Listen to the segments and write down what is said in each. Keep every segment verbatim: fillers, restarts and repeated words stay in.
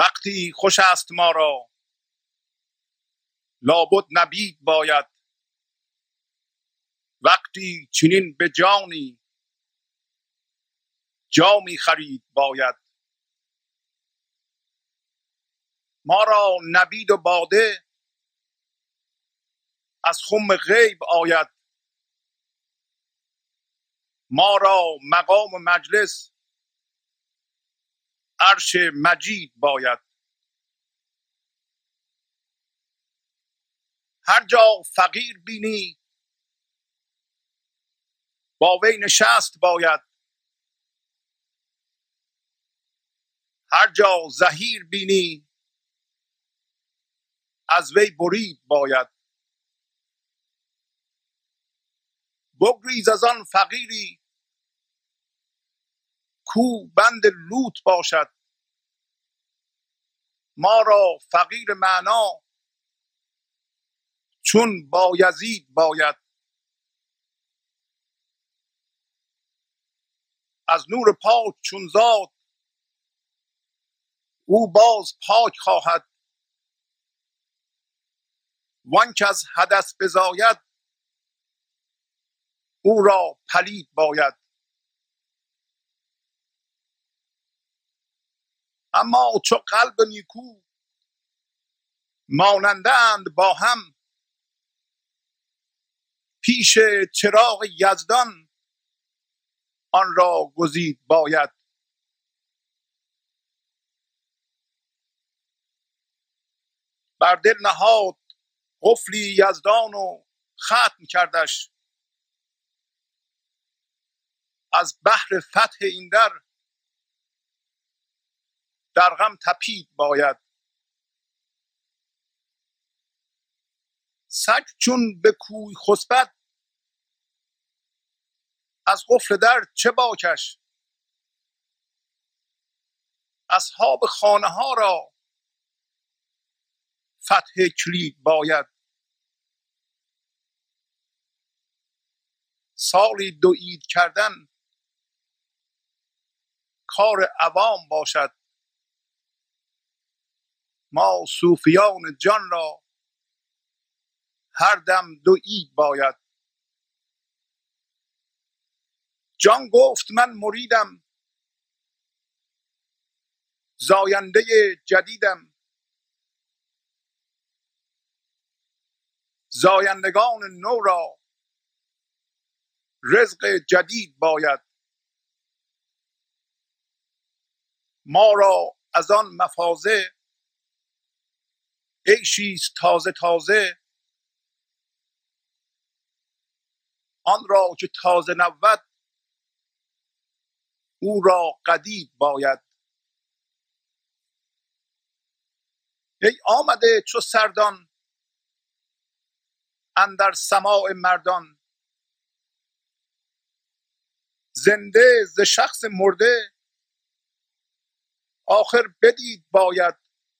وقتی خوش است ما را لابد نبید باید. وقتی چنین به جانی جامی خرید باید. ما را نبید و باده از خم غیب آید. ما را مقام و مجلس عرش مجید باید. هر جا فقیر بینی با وی نشست باید. هر جا زحیر بینی از وی برید باید. بگریز از آن فقیری کو بند لوت باشد. ما را فقیر معنا چون بایزید باید. از نور پاک چون زاد او باز پاک خواهد. وان که از حدث بزاید او را پلید باید. اما چو قلب نیکو مانندند با هم پیش چراغ یزدان آن را گزید باید. بر دل نهاد قفلی یزدان و ختم کردش. از بحر فتح این در در غم تپید باید. سگ چون به کوی خسبد از قفل در چه باکش. اصحاب خانه ها را فتح کلید باید. سالی دو عید کردن کار عوام باشد. ما صوفیان جان را هر دم دو عید باید. جان گفت من مریدم زاینده جدیدم. زایندگان نو را رزق جدید باید. ما را از آن مفازه عیشیست تازه تازه. آن را که تازه نبود او را قدید باید. ای آمده چو سردان اندر سماع مردان. زنده ز شخص مرده آخر بدید باید.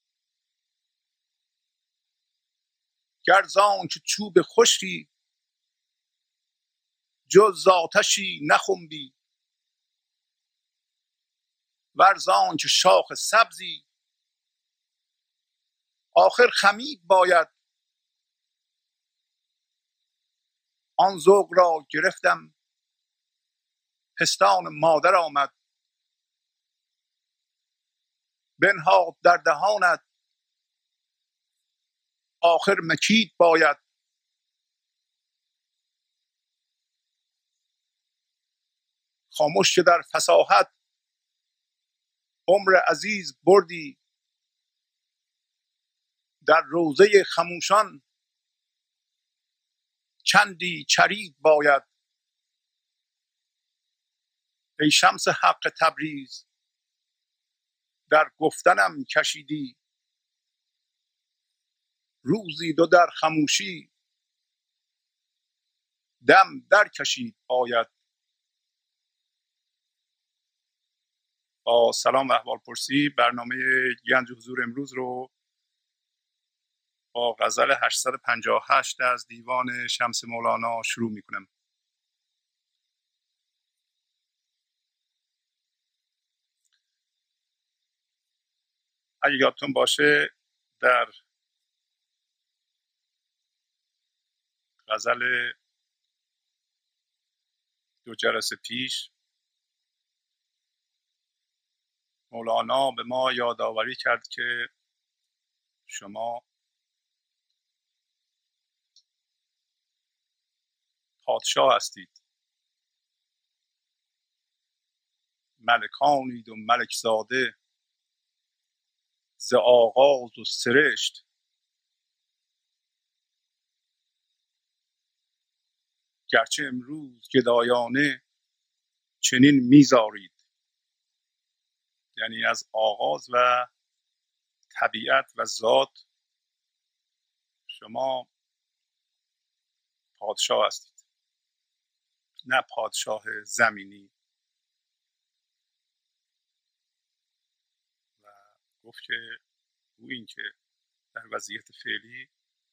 گر زانک چوب خشکی جز ز آتشی نخنبی. ور زانک شاخ سبزی آخر خمید باید. آن ذوق را گرفتم پستان مادر آمد. بنهاد در دهانت آخر مکید باید. خاموش که در فصاحت عمر عزیز بردی. در روضه خموشان چندی چرید باید. ای شمس حق تبریز در گفتنم کشیدی. روزی دو در خموشی دم در کشید باید. با سلام و احوالپرسی برنامه گنج حضور امروز رو با غزل هشتصد و پنجاه و هشت از دیوان شمس مولانا شروع میکنم. اگه یادتون باشه در غزل دو جلسه پیش مولانا به ما یادآوری کرد که شما پادشاه هستید، ملکانید و ملک زاده، ز آغاز و سرشت، گرچه امروز گدایانه چنین میزارید. یعنی از آغاز و طبیعت و ذات شما پادشاه هستید، نه پادشاه زمینی. و گفت که او این که در وضعیت فعلی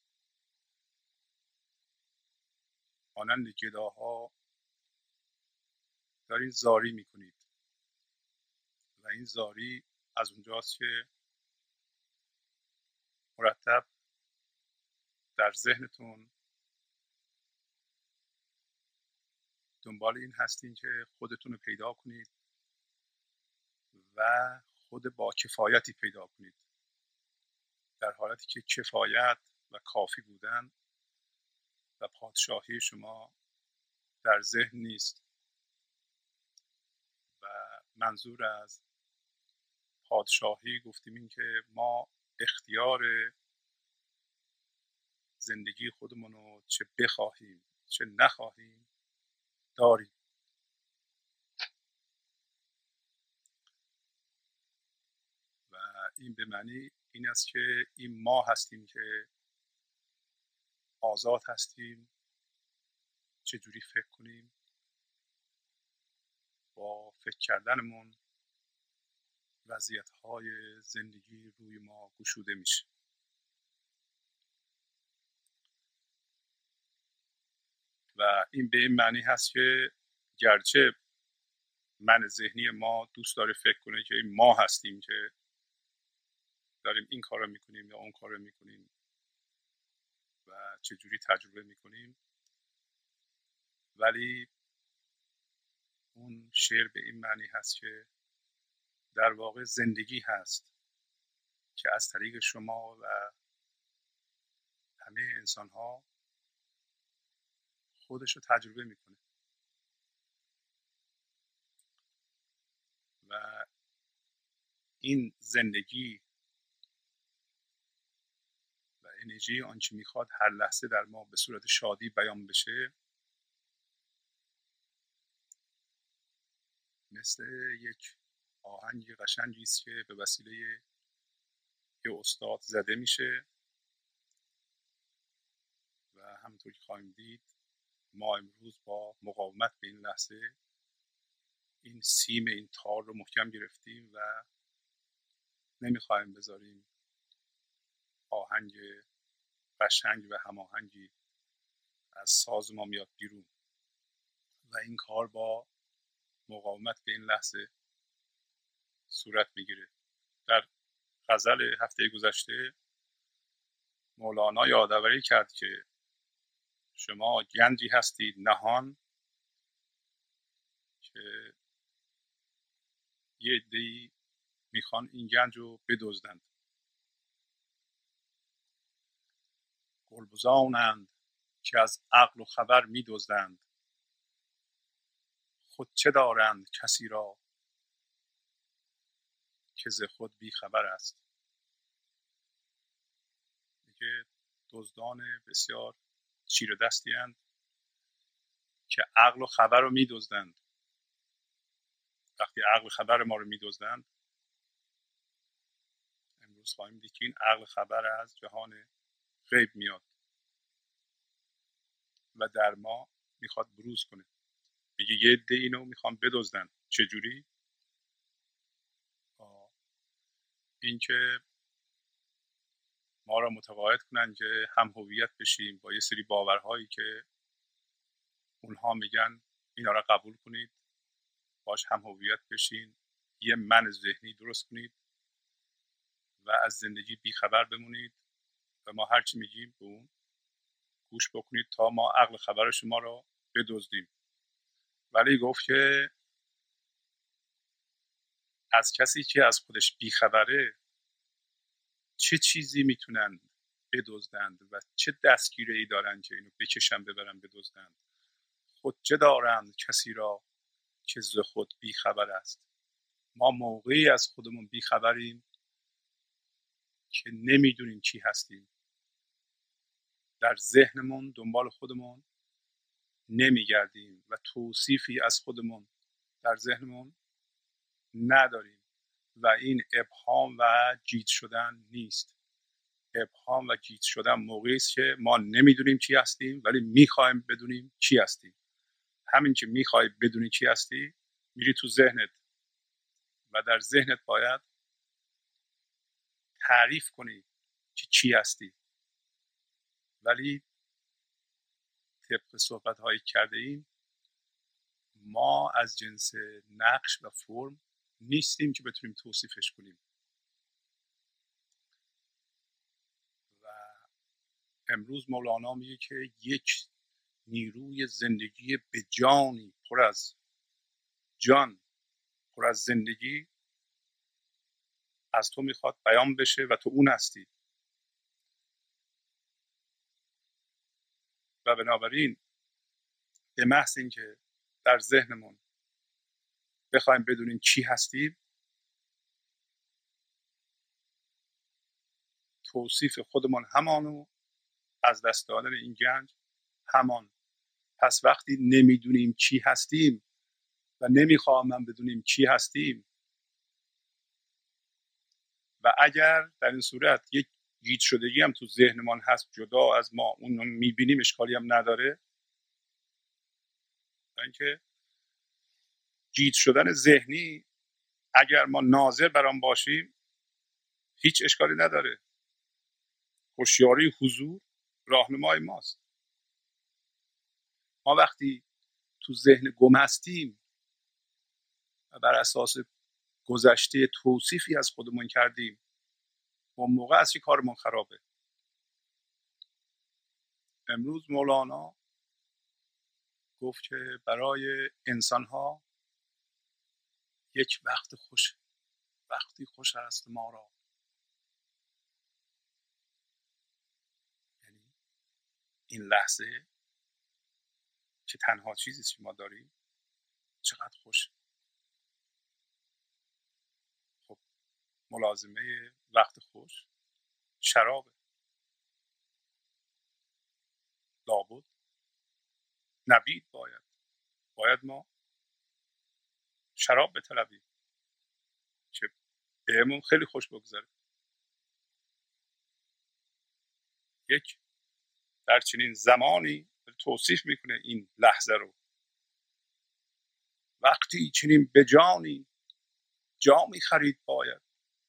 مانند گداها دارین زاری میکنید و این زاری از اونجاست که مرتب در ذهنتون دنبال این هستین که خودتون رو پیدا کنید و خود با کفایتی پیدا کنید، در حالتی که کفایت و کافی بودن و پادشاهی شما در ذهن نیست. و منظور از پادشاهی گفتیم این که ما اختیار زندگی خودمون رو چه بخواهیم چه نخواهیم داریم. و این به معنی این است که این ما هستیم که آزاد هستیم چجوری فکر کنیم. با فکر کردنمون وضعیت‌های زندگی روی ما گشوده میشه. و این به این معنی هست که گرچه من ذهنی ما دوست داره فکر کنه که ما هستیم که داریم این کار رو میکنیم یا اون کار رو میکنیم و چجوری تجربه میکنیم، ولی اون شعر به این معنی هست که در واقع زندگی هست که از طریق شما و همه انسان ها خودش رو تجربه میکنه. و این زندگی و انرژی آنچه میخواد هر لحظه در ما به صورت شادی بیان بشه، مثل یک آهنگ قشنگی است که به وسیله یه استاد زده میشه و همونطور که خواهیم دید ما امروز با مقاومت به این لحظه این سیم این تار رو محکم گرفتیم و نمیخوایم بذاریم آهنگ قشنگ و هماهنگی از ساز ما میاد بیرون و این کار با مقاومت به این لحظه صورت میگیره. در غزل هفته گذشته مولانا یادآوری کرد که شما گنجی هستید نهان که یه عده‌ای میخوان این گنج رو بدزدند. گلبزانند که از عقل و خبر میدزدند، خود چه دارند کسی را که ز خود بی خبر است. میگه دزدان بسیار چیره دستی اند که عقل و خبر رو میدزدند. وقتی عقل خبر ما رو میدزدند، امروز خواهیم دید که این عقل خبر از جهان غیب میاد و در ما میخواد بروز کنه. میگه یه عده اینو میخوام بدزدن. چجوری؟ این که ما را متقاعد کنن که هم هویت بشیم با یه سری باورهایی که اونها میگن اینا را قبول کنید، باش هم هویت بشین، یه من ذهنی درست کنید و و از زندگی بیخبر بمونید و ما هرچی میگیم به اون گوش بکنید تا ما عقل خبر شما رو بدزدیم. ولی گفت که از کسی که از خودش بیخبره چه چیزی میتونن بدزدند و چه دستگیره ای دارن که اینو بکشن ببرن بدزدند. خود چه دارند کسی را که ز خود بیخبر است. ما موقعی از خودمون بیخبریم که نمیدونیم چی هستیم، در ذهنمون دنبال خودمون نمیگردیم و توصیفی از خودمون در ذهنمون نداریم و این ابهام و جیت شدن نیست. ابهام و جیت شدن موقعی است که ما نمیدونیم چی هستیم ولی میخوایم بدونیم چی هستیم. همین که میخوای بدونی چی هستی میری تو ذهنت و در ذهنت باید تعریف کنی که چی هستی. ولی طبق صحبت هایی کرده ایم ما از جنس نقش و فرم نیستیم که بتونیم توصیفش کنیم. و امروز مولانا میگه که یک نیروی زندگی به جانی پر از جان پر از زندگی از تو میخواد بیان بشه و تو اون هستی. و بنابراین به محض اینکه در ذهنمون بخوایم بدونیم چی هستیم توصیف خودمون همانو از دست دادن این گنج همان. پس وقتی نمیدونیم چی هستیم و نمیخوام من بدونیم چی هستیم و اگر در این صورت یک گیج شدگی هم تو ذهنمان هست جدا از ما اون میبینیم اشکالی هم نداره. اینکه گیج شدن ذهنی اگر ما ناظر بر آن باشیم هیچ اشکالی نداره. هوشیاری حضور راهنمای ماست. ما وقتی تو ذهن گم هستیم و بر اساس گذشته توصیفی از خودمون کردیم اون موقع از چی کارمون خرابه. امروز مولانا گفت که برای انسان‌ها یک وقت خوش وقتی خوش است ما را. یعنی این لحظه که تنها چیزی که ما داریم چقدر خوش. خب ملازمه وقت خوش شرابه. لابد نبید باید باید ما شراب بطلبیم که بهمون خیلی خوش بگذره. یک در چنین زمانی توصیف میکنه این لحظه رو. وقتی چنین به جانی جامی خرید باید.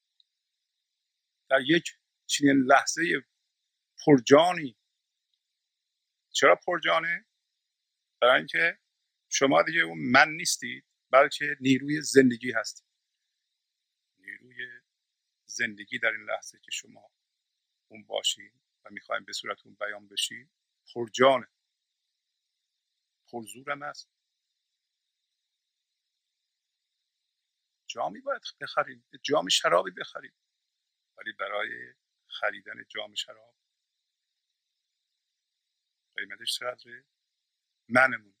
در یک چنین لحظه پرجانی. چرا پرجانه؟ برای اینکه شما دیگه اون من نیستید بلکه نیروی زندگی هستید. نیروی زندگی در این لحظه که شما اون باشید و میخوایم به صورت اون بیان بشید پرجانه پرزورم است. جامی باید بخرید، جام شرابی بخرید ولی برای خریدن جام شراب قیمتش چقدره؟ منمون.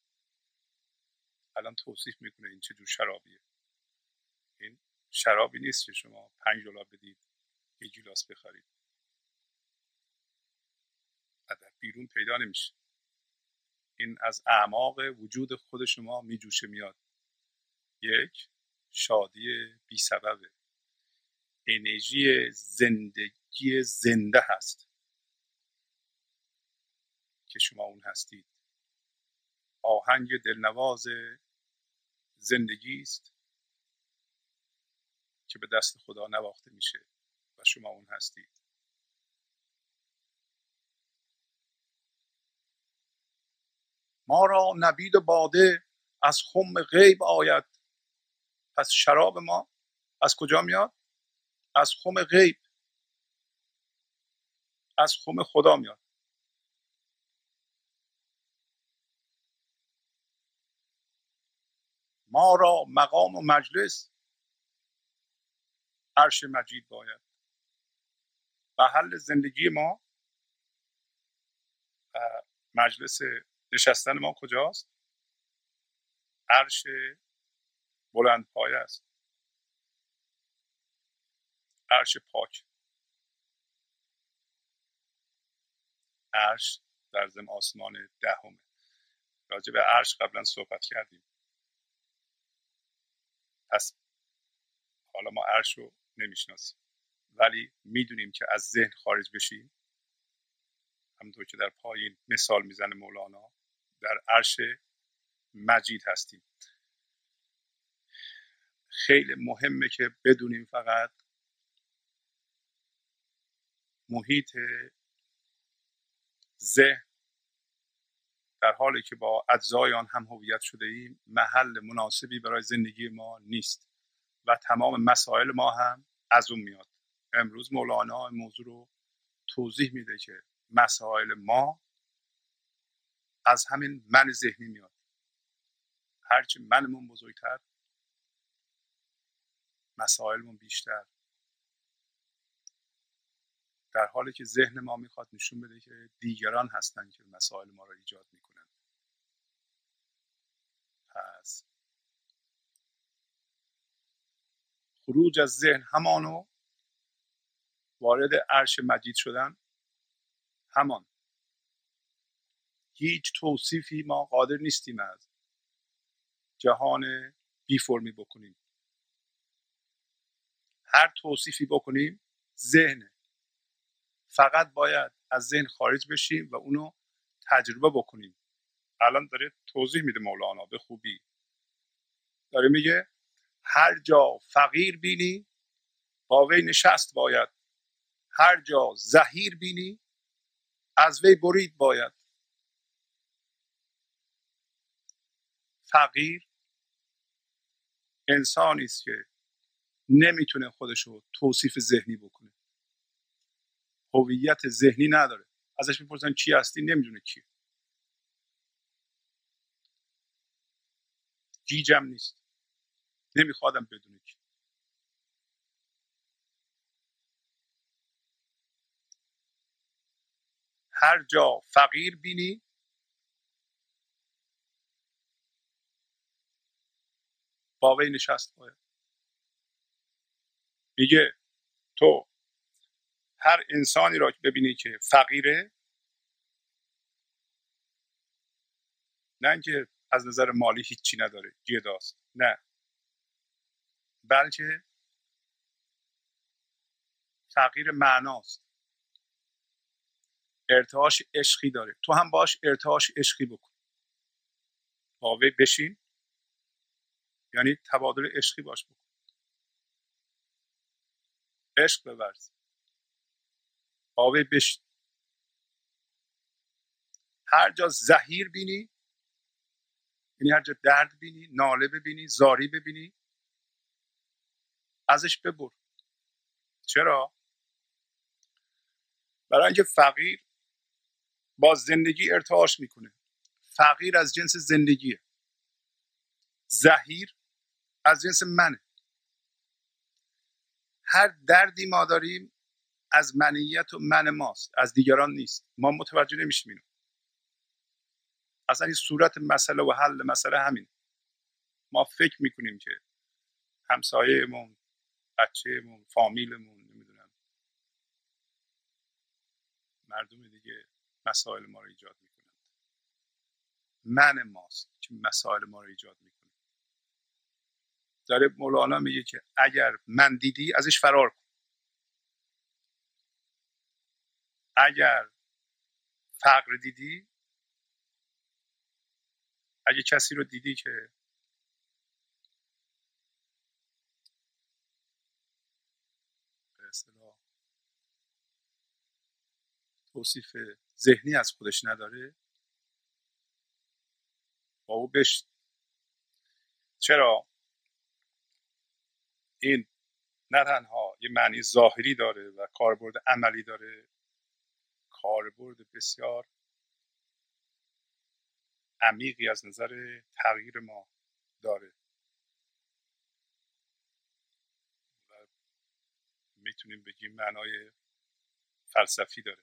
الان توصیف میکنه این چه جور شرابیه. این شرابی نیست که شما پنج دلار بدید یک گیلاس بخرید و در بیرون پیدا نمیشه. این از اعماق وجود خود شما میجوشه میاد. یک شادی بی سببه. انرژی زندگی زنده هست که شما اون هستید. آهنگ دلنواز زندگی است که به دست خدا نواخته میشه و شما اون هستید. ما را نبید و باده از خم غیب آید. پس شراب ما از کجا میاد؟ از خم غیب، از خم خدا میاد. ما را مقام و مجلس عرش مجید باید. محل زندگی ما، مجلس نشستن ما کجاست؟ عرش بلند پایه است، عرش پاک. عرش در ضمن آسمان دهم. راجع به عرش قبلا صحبت کردیم. پس حالا ما عرش رو نمیشناسیم، ولی میدونیم که از ذهن خارج بشیم، همونطور که در پایین مثال میزنه مولانا، در عرش مجید هستیم. خیلی مهمه که بدونیم فقط محیط ذهن در حالی که با اجزای آن هم هویت شده ایم محل مناسبی برای زندگی ما نیست و تمام مسائل ما هم از اون میاد. امروز مولانا موضوع رو توضیح میده که مسائل ما از همین من ذهنی میاد. هرچی منمون بزرگتر، مسائلمون بیشتر، در حالی که ذهن ما میخواد نشون بده که دیگران هستن که مسائل ما رو ایجاد میکنن. پس خروج از ذهن همانو وارد عرش مجید شدن همان. هیچ توصیفی ما قادر نیستیم از جهان بی فرمی بکنیم. هر توصیفی بکنیم ذهن، فقط باید از ذهن خارج بشیم و اونو تجربه بکنیم. الان داره توضیح میده مولانا به خوبی، داره میگه هر جا فقیر بینی با وی نشست باید، هر جا زحیر بینی از وی برید باید. فقیر انسانی است که نمیتونه خودشو توصیف ذهنی بکنه، هویت ذهنی نداره. ازش میپرسن کی هستی، نمیدونه کی. گیجم نیست، نمیخوادم بدونه کی. هر جا فقیر بینی با وی نشست باید. میگه تو هر انسانی را که ببینی که فقیره، نه اینکه از نظر مالی هیچی نداره، گداست، نه، بلکه فقیر معناست، ارتعاش عشقی داره، تو هم باش ارتعاش عشقی بکن. با وی بشین یعنی تبادل عشقی باش بکن، عشق بورز، با وی بشین. هر جا زحیر بینی یعنی هر جا درد بینی، ناله ببینی، زاری ببینی، ازش ببر. چرا؟ برای اینکه فقیر با زندگی ارتعاش میکنه. فقیر از جنس زندگیه، زحیر از جنس منه. هر دردی ما داریم از منیت و من ماست، از دیگران نیست. ما متوجه نمیشیم اینو. اصلا این صورت مسئله و حل مسئله همین. ما فکر میکنیم که همسایه‌مون، بچه‌مون، فامیلمون، نمیدونم مردم دیگه مسائل ما رو ایجاد میکنن. من ماست که مسائل ما رو ایجاد میکنه. داره مولانا میگه که اگر من دیدی ازش فرار کن. اگر فقر دیدی، اگه کسی رو دیدی که به اصطلاح توصیف ذهنی از خودش نداره، با او بش. چرا؟ این نه تنها یه معنی ظاهری داره و کاربرد عملی داره، کاربرد بسیار عمیقی از نظر تغییر ما داره و میتونیم بگیم معنای فلسفی داره.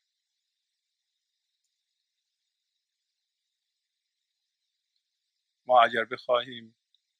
ما اگر بخواهیم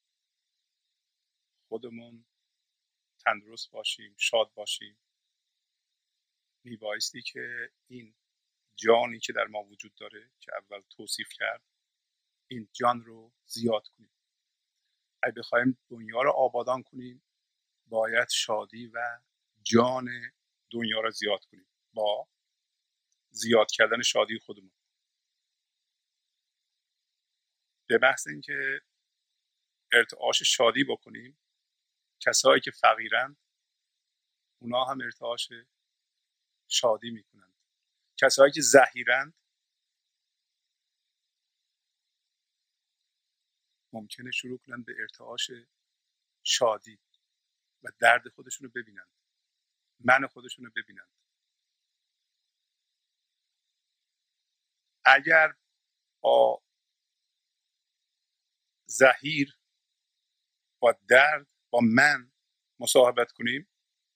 خودمون تندرست باشیم، شاد باشیم، میبایستی که این جانی که در ما وجود داره که اول توصیف کرد، این جان رو زیاد کنیم. اگه بخوایم دنیا رو آبادان کنیم باید شادی و جان دنیا رو زیاد کنیم با زیاد کردن شادی خودمون. به محض اینکه ارتعاش شادی بکنیم، کسایی که فقیرند اونا هم ارتعاش شادی میکنند. کسایی که زهیرند ممکنه شروع کنند به ارتعاش شادی و درد خودشون رو ببینند، من خودشون رو ببینند. اگر با زهیر، با درد، با من مصاحبت کنیم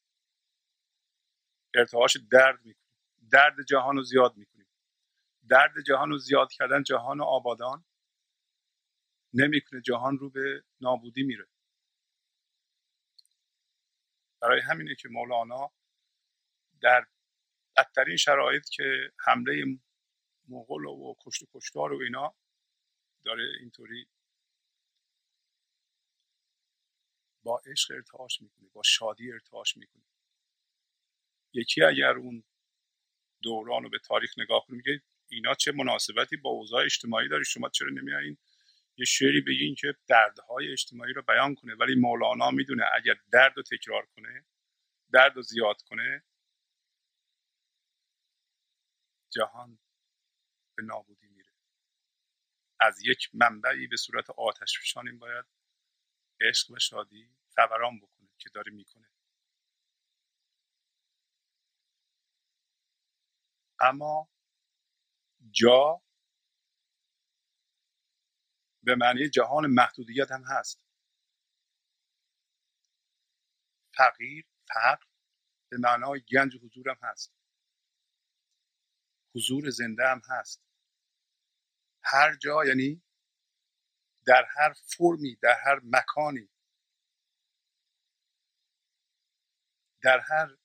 ارتعاش درد میکنیم، درد جهان رو زیاد میکنیم. درد جهان رو زیاد کردن جهان آبادان نمیکنه، جهان رو به نابودی میره. برای همینه که مولانا در بدترین شرایط که حمله مغول و کشت و کشتار و اینا داره اینطوری با عشق ارتعاش میکنه، با شادی ارتعاش میکنه. یکی اگر اون دوران رو به تاریخ نگاه کنه میگه اینا چه مناسبتی با اوضاع اجتماعی داری، شما چرا نمیایین یه شعری بگین که دردهای اجتماعی رو بیان کنه؟ ولی مولانا میدونه اگر درد رو تکرار کنه، درد رو زیاد کنه، جهان به نابودی میره. از یک منبعی به صورت آتش فشان این باید عشق و شادی فوران بکنه که داره میکنه. اما جا به معنی جهان محدودیت هم هست. فقیر، فقر به معنای گنج حضور هم هست، حضور زنده هم هست. هر جا یعنی در هر فرمی، در هر مکانی، در هر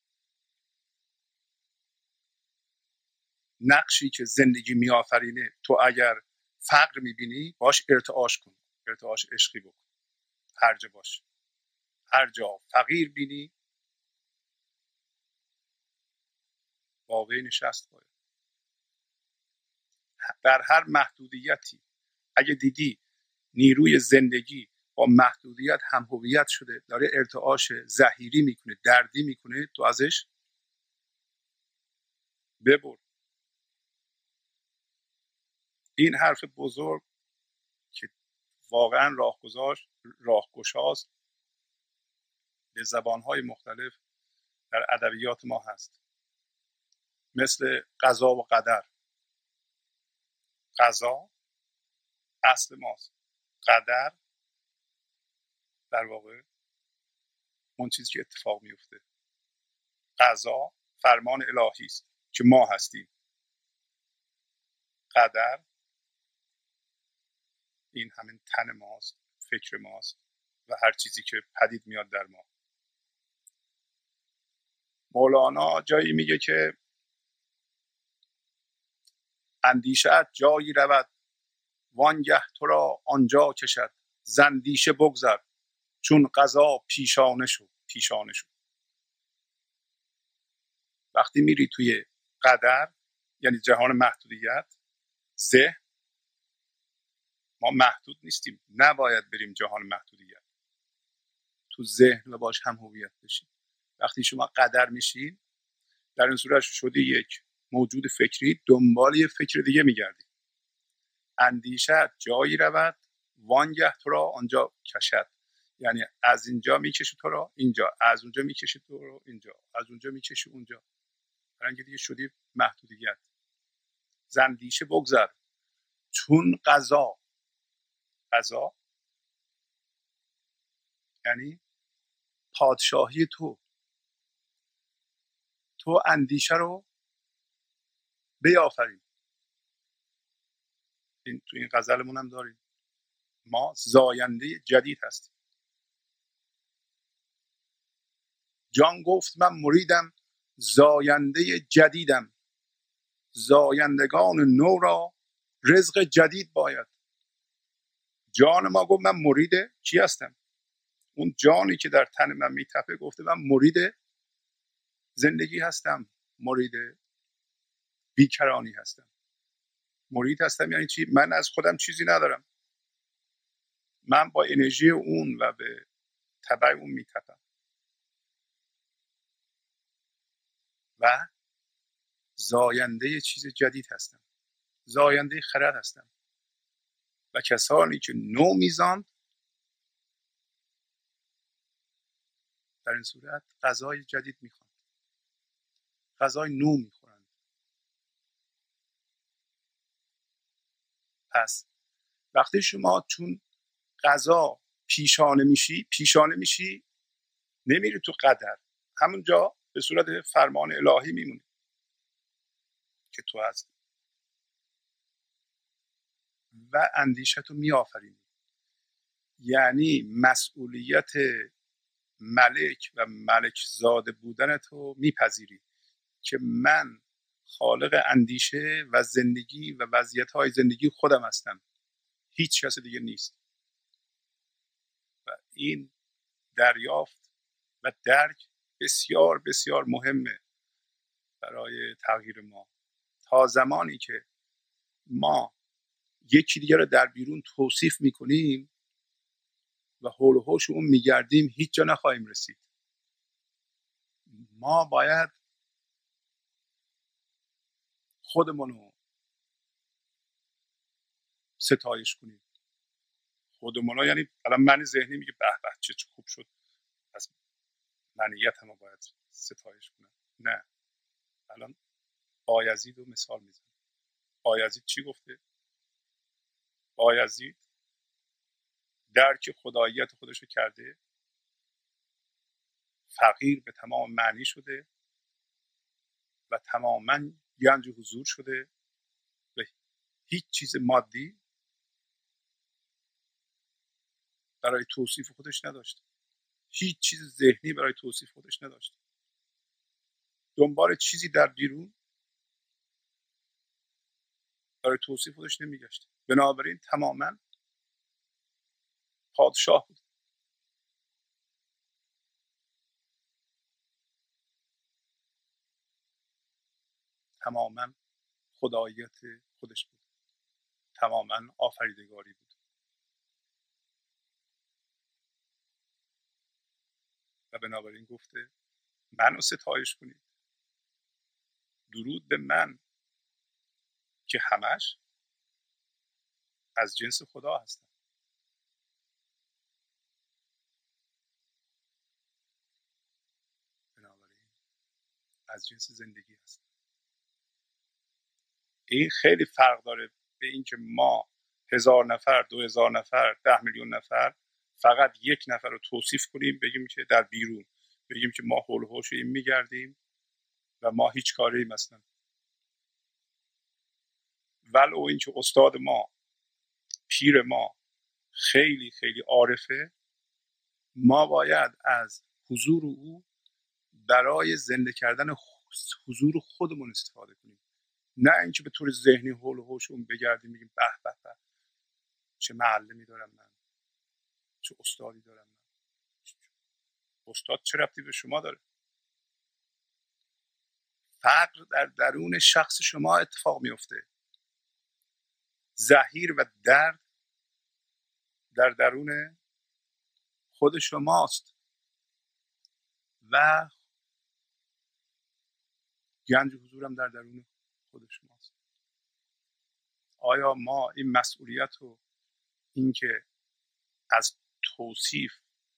نقشی که زندگی میآفرینه، تو اگر فقر میبینی باش ارتعاش کن، ارتعاش عشقی بکن. هر جا باش، هر جا فقیر بینی واقعی نشست باید. در هر محدودیتی اگه دیدی نیروی زندگی با محدودیت هم هویت شده، داره ارتعاش زهیری میکنه، دردی میکنه، تو ازش ببر. این حرف بزرگ که واقعا راهگذار راهگشاست به زبانهای مختلف در ادبیات ما هست، مثل قضا و قدر. قضا اصل ماست، قدر در واقع اون چیزی که اتفاق میفته. قضا فرمان الهی است که ما هستیم، قدر این همین تن ماست، فکر ماست و هر چیزی که پدید میاد در ما. مولانا جایی میگه که اندیشه‌ات جایی رود وانگه تو را آنجا کشد، زندیشه بگذر چون قضا پیشانه شد پیشانه شد. وقتی میری توی قدر یعنی جهان محدودیت، ذهن، ما محدود نیستیم، نباید بریم جهان محدودیت، تو ذهن و باش هم هویت بشیم. وقتی شما قدر میشین در این صورت شده یک موجود فکری، دنبال یک فکر دیگه میگردی. اندیشه جایی رود وانگه تو را آنجا کشد، یعنی از اینجا میکشه تو رو اینجا، از اونجا میکشه تو رو اینجا، از اونجا میکشه اونجا. برای اینکه دیگه شدی محدودیت. زندیشه بگذر چون قضا. قضا یعنی پادشاهی تو. تو اندیشه رو بیافرین. این تو این غزلمون هم داریم. ما زاینده جدید هستیم. جان گفت من مریدم زاینده جدیدم. زایندگان نو را رزق جدید باید. جان ما گفت من مرید چی هستم؟ اون جانی که در تن من میتپه گفته من مرید زندگی هستم، مرید بیکرانی هستم. مرید هستم یعنی چی؟ من از خودم چیزی ندارم، من با انرژی اون و به تبع اون میتپم و زاینده چیز جدید هستم، زاینده خرد هستم. و کسانی که نو میزاند در این صورت غذای جدید میخوان، غذای نو میخورند. پس وقتی شما چون غذا پیشانه میشی، پیشانه میشی نمیری تو قدر، همونجا به صورت فرمان الهی میمونی که تو هستی و اندیشتو میآفرینی. یعنی مسئولیت ملک و ملک زاده بودنتو میپذیری که من خالق اندیشه و زندگی و وضعیت‌های زندگی خودم هستم، هیچ کس دیگه نیست. و این دریافت و درک بسیار بسیار مهمه برای تغییر ما. تا زمانی که ما یکی دیگه رو در بیرون توصیف میکنیم و حول و حوش اون میگردیم هیچ جا نخواهیم رسید. ما باید خودمونو ستایش کنیم. خودمونو یعنی الان من ذهنی میگه به به چه خوب شد، پس منیت هم باید ستایش کنم. نه، الان بایزید رو مثال میزنم. بایزید چی گفته؟ بایزید درک خداییت خودش رو کرده، فقیر به تمام معنی شده و تماما گنج حضور شده و هیچ چیز مادی برای توصیف خودش نداشته، هیچ چیز ذهنی برای توصیف خودش نداشته، دنبال چیزی در بیرون برای توصیف خودش نمیگشته. بنابراین تماما پادشاه بود، تماما خداییت خودش بود، تماما آفریدگاری بود. و بنابراین گفته منو ستایش کنید، درود به من که همش از جنس خدا هستم. بنابراین از جنس زندگی هستم. این خیلی فرق داره به این که ما هزار نفر، دو هزار نفر، ده میلیون نفر فقط یک نفر رو توصیف کنیم، بگیم که در بیرون بگیم که ما حول و حوش این میگردیم و ما هیچ کاریم هستن. ولو این که استاد ما، پیر ما خیلی خیلی عارفه، ما باید از حضور او برای زنده کردن حضور خودمون استفاده کنیم، نه اینکه به طور ذهنی حول و حوش اون بگردیم میگیم به به به چه معلمی دارم من، چه استادی دارم من. استاد چه ربطی به شما داره؟ فقر در درون شخص شما اتفاق میفته، زحیر و درد در درون خود شماست و گنج حضورم در درون خود شماست. آیا ما این مسئولیت رو، این که از توصیف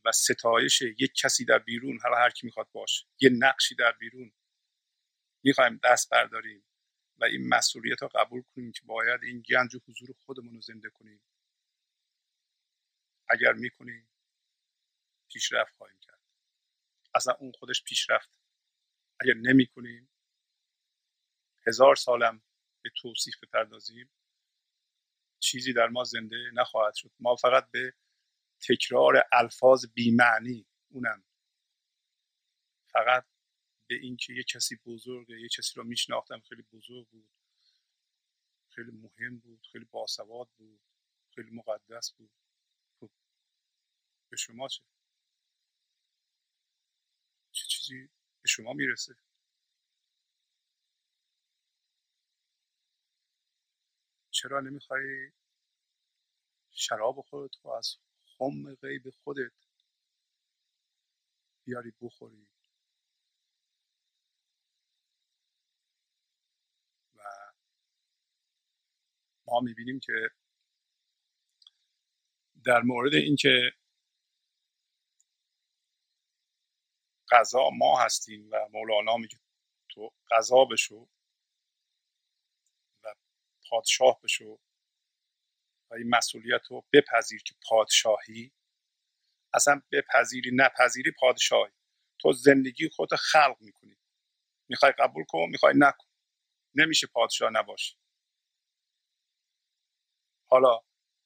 و ستایش یک کسی در بیرون، حالا هر کی میخواد باشه، یه نقشی در بیرون میخوایم دست برداریم و این مسئولیت رو قبول کنیم که باید این گنج و حضور خودمون رو زنده کنیم. اگر میکنیم پیشرفت خواهیم کرد. اصلا اون خودش پیشرفت. اگر نمیکنیم هزار سالم به توصیف بپردازیم چیزی در ما زنده نخواهد شد. ما فقط به تکرار الفاظ بی‌معنی، اونم فقط به این که یه کسی بزرگه، یه کسی رو میشناختم خیلی بزرگ بود، خیلی مهم بود، خیلی باسواد بود، خیلی مقدس بود. خب به شما چه؟ چه چیزی به شما میرسه؟ چرا نمیخوای شراب خودت رو از خم غیب خودت بیاری بخوری و ما میبینیم که در مورد این که قضا ما هستیم و مولانا میگه تو قضا بشو و پادشاه بشو و این مسئولیت رو بپذیر که پادشاهی، اصلا بپذیری نپذیری پادشاهی، تو زندگی خودت خلق میکنی، میخوای قبول کن میخوای نکن، نمیشه پادشاه نباشی. حالا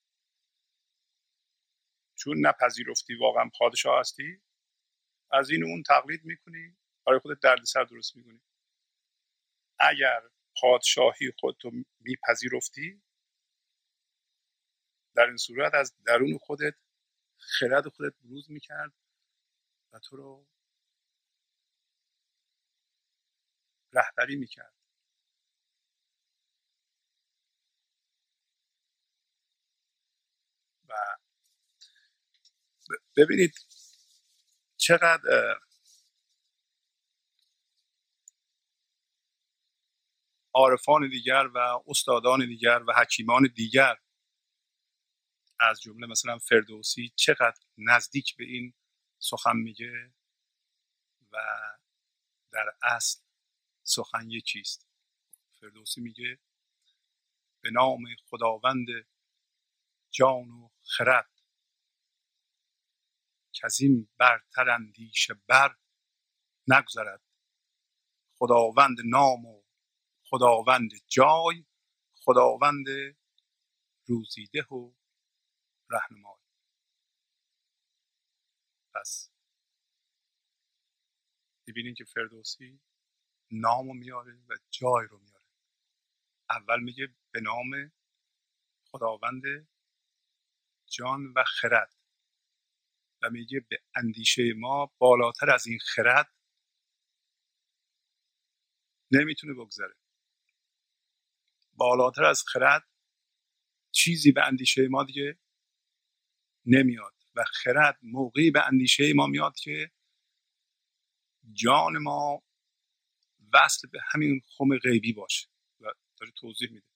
چون نپذیرفتی واقعا پادشاه هستی، از این اون تقلید میکنی، برای خودت دردسر درست میکنی. اگر پادشاهی خودتو میپذیرفتی، در این صورت از درون خودت خرد خودت بروز میکرد و تو رو رهبری میکرد. و ببینید چقدر عارفان دیگر و استادان دیگر و حکیمان دیگر از جمله مثلا فردوسی چقدر نزدیک به این سخن میگه و در اصل سخن یکیست. فردوسی میگه به نام خداوند جان و خرد که از این برتر اندیشه بر نگذرد، خداوند نام و خداوند جای، خداوند روزیده و رهنمای. پس میبینین که فردوسی نامو میاره و جای رو میاره. اول میگه به نام خداوند جان و خرد و میگه به اندیشه ما بالاتر از این خرد نمیتونه بگذره. بالاتر از خرد چیزی به اندیشه ما دیگه نمیاد و خرد موقعی به اندیشه ما میاد که جان ما وصل به همین خم غیبی باشه. و داره توضیح میده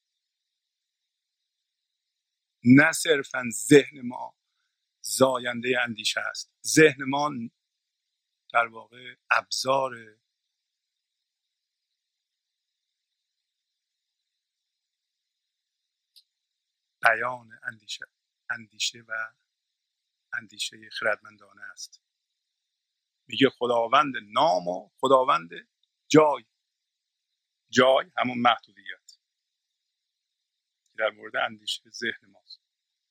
نه صرفا ذهن ما زاینده اندیشه است، ذهن ما در واقع ابزار بیان اندیشه اندیشه و اندیشه خردمندانه است. میگه خداوند نام و خداوند جای. جای همون محدودیت در مورد اندیشه ذهن ماست.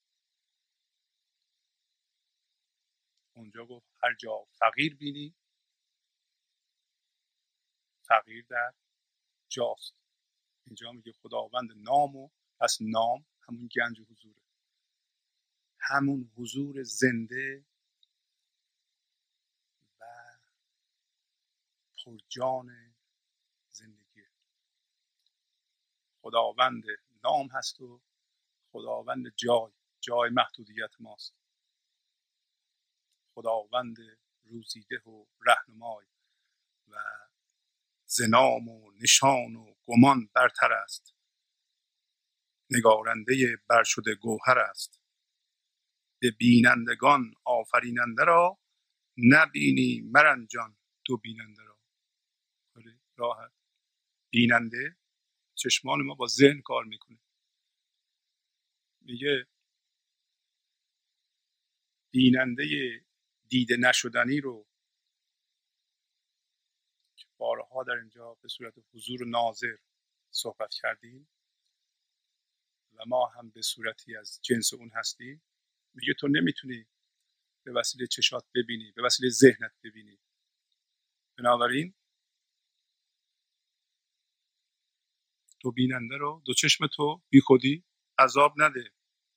اونجا گفت هر جا فقیر بینی فقیر در جاست. اینجا میگه خداوند نام و پس نام همون گنج حضوره، همون حضور زنده و پرجان زندگی. خداوند نام هست و خداوند جای، جای محدودیت ماست. خداوند روزیده و رهنمای و ز نام و نشان و گمان برتر است، نگارنده برشده گوهر است. به بینندگان آفریننده را، نبینی مرنجان تو بیننده را. راحت بیننده، چشمان ما با ذهن کار میکنه. میگه بیننده دیده نشدنی رو که بارها در اینجا به صورت حضور ناظر صحبت کردیم و ما هم به صورتی از جنس اون هستیم، میگه تو نمیتونی به وسیله چشات ببینی، به وسیله ذهنت ببینی. بنابراین تو بیننده رو، دو چشم تو بی خودی عذاب نده.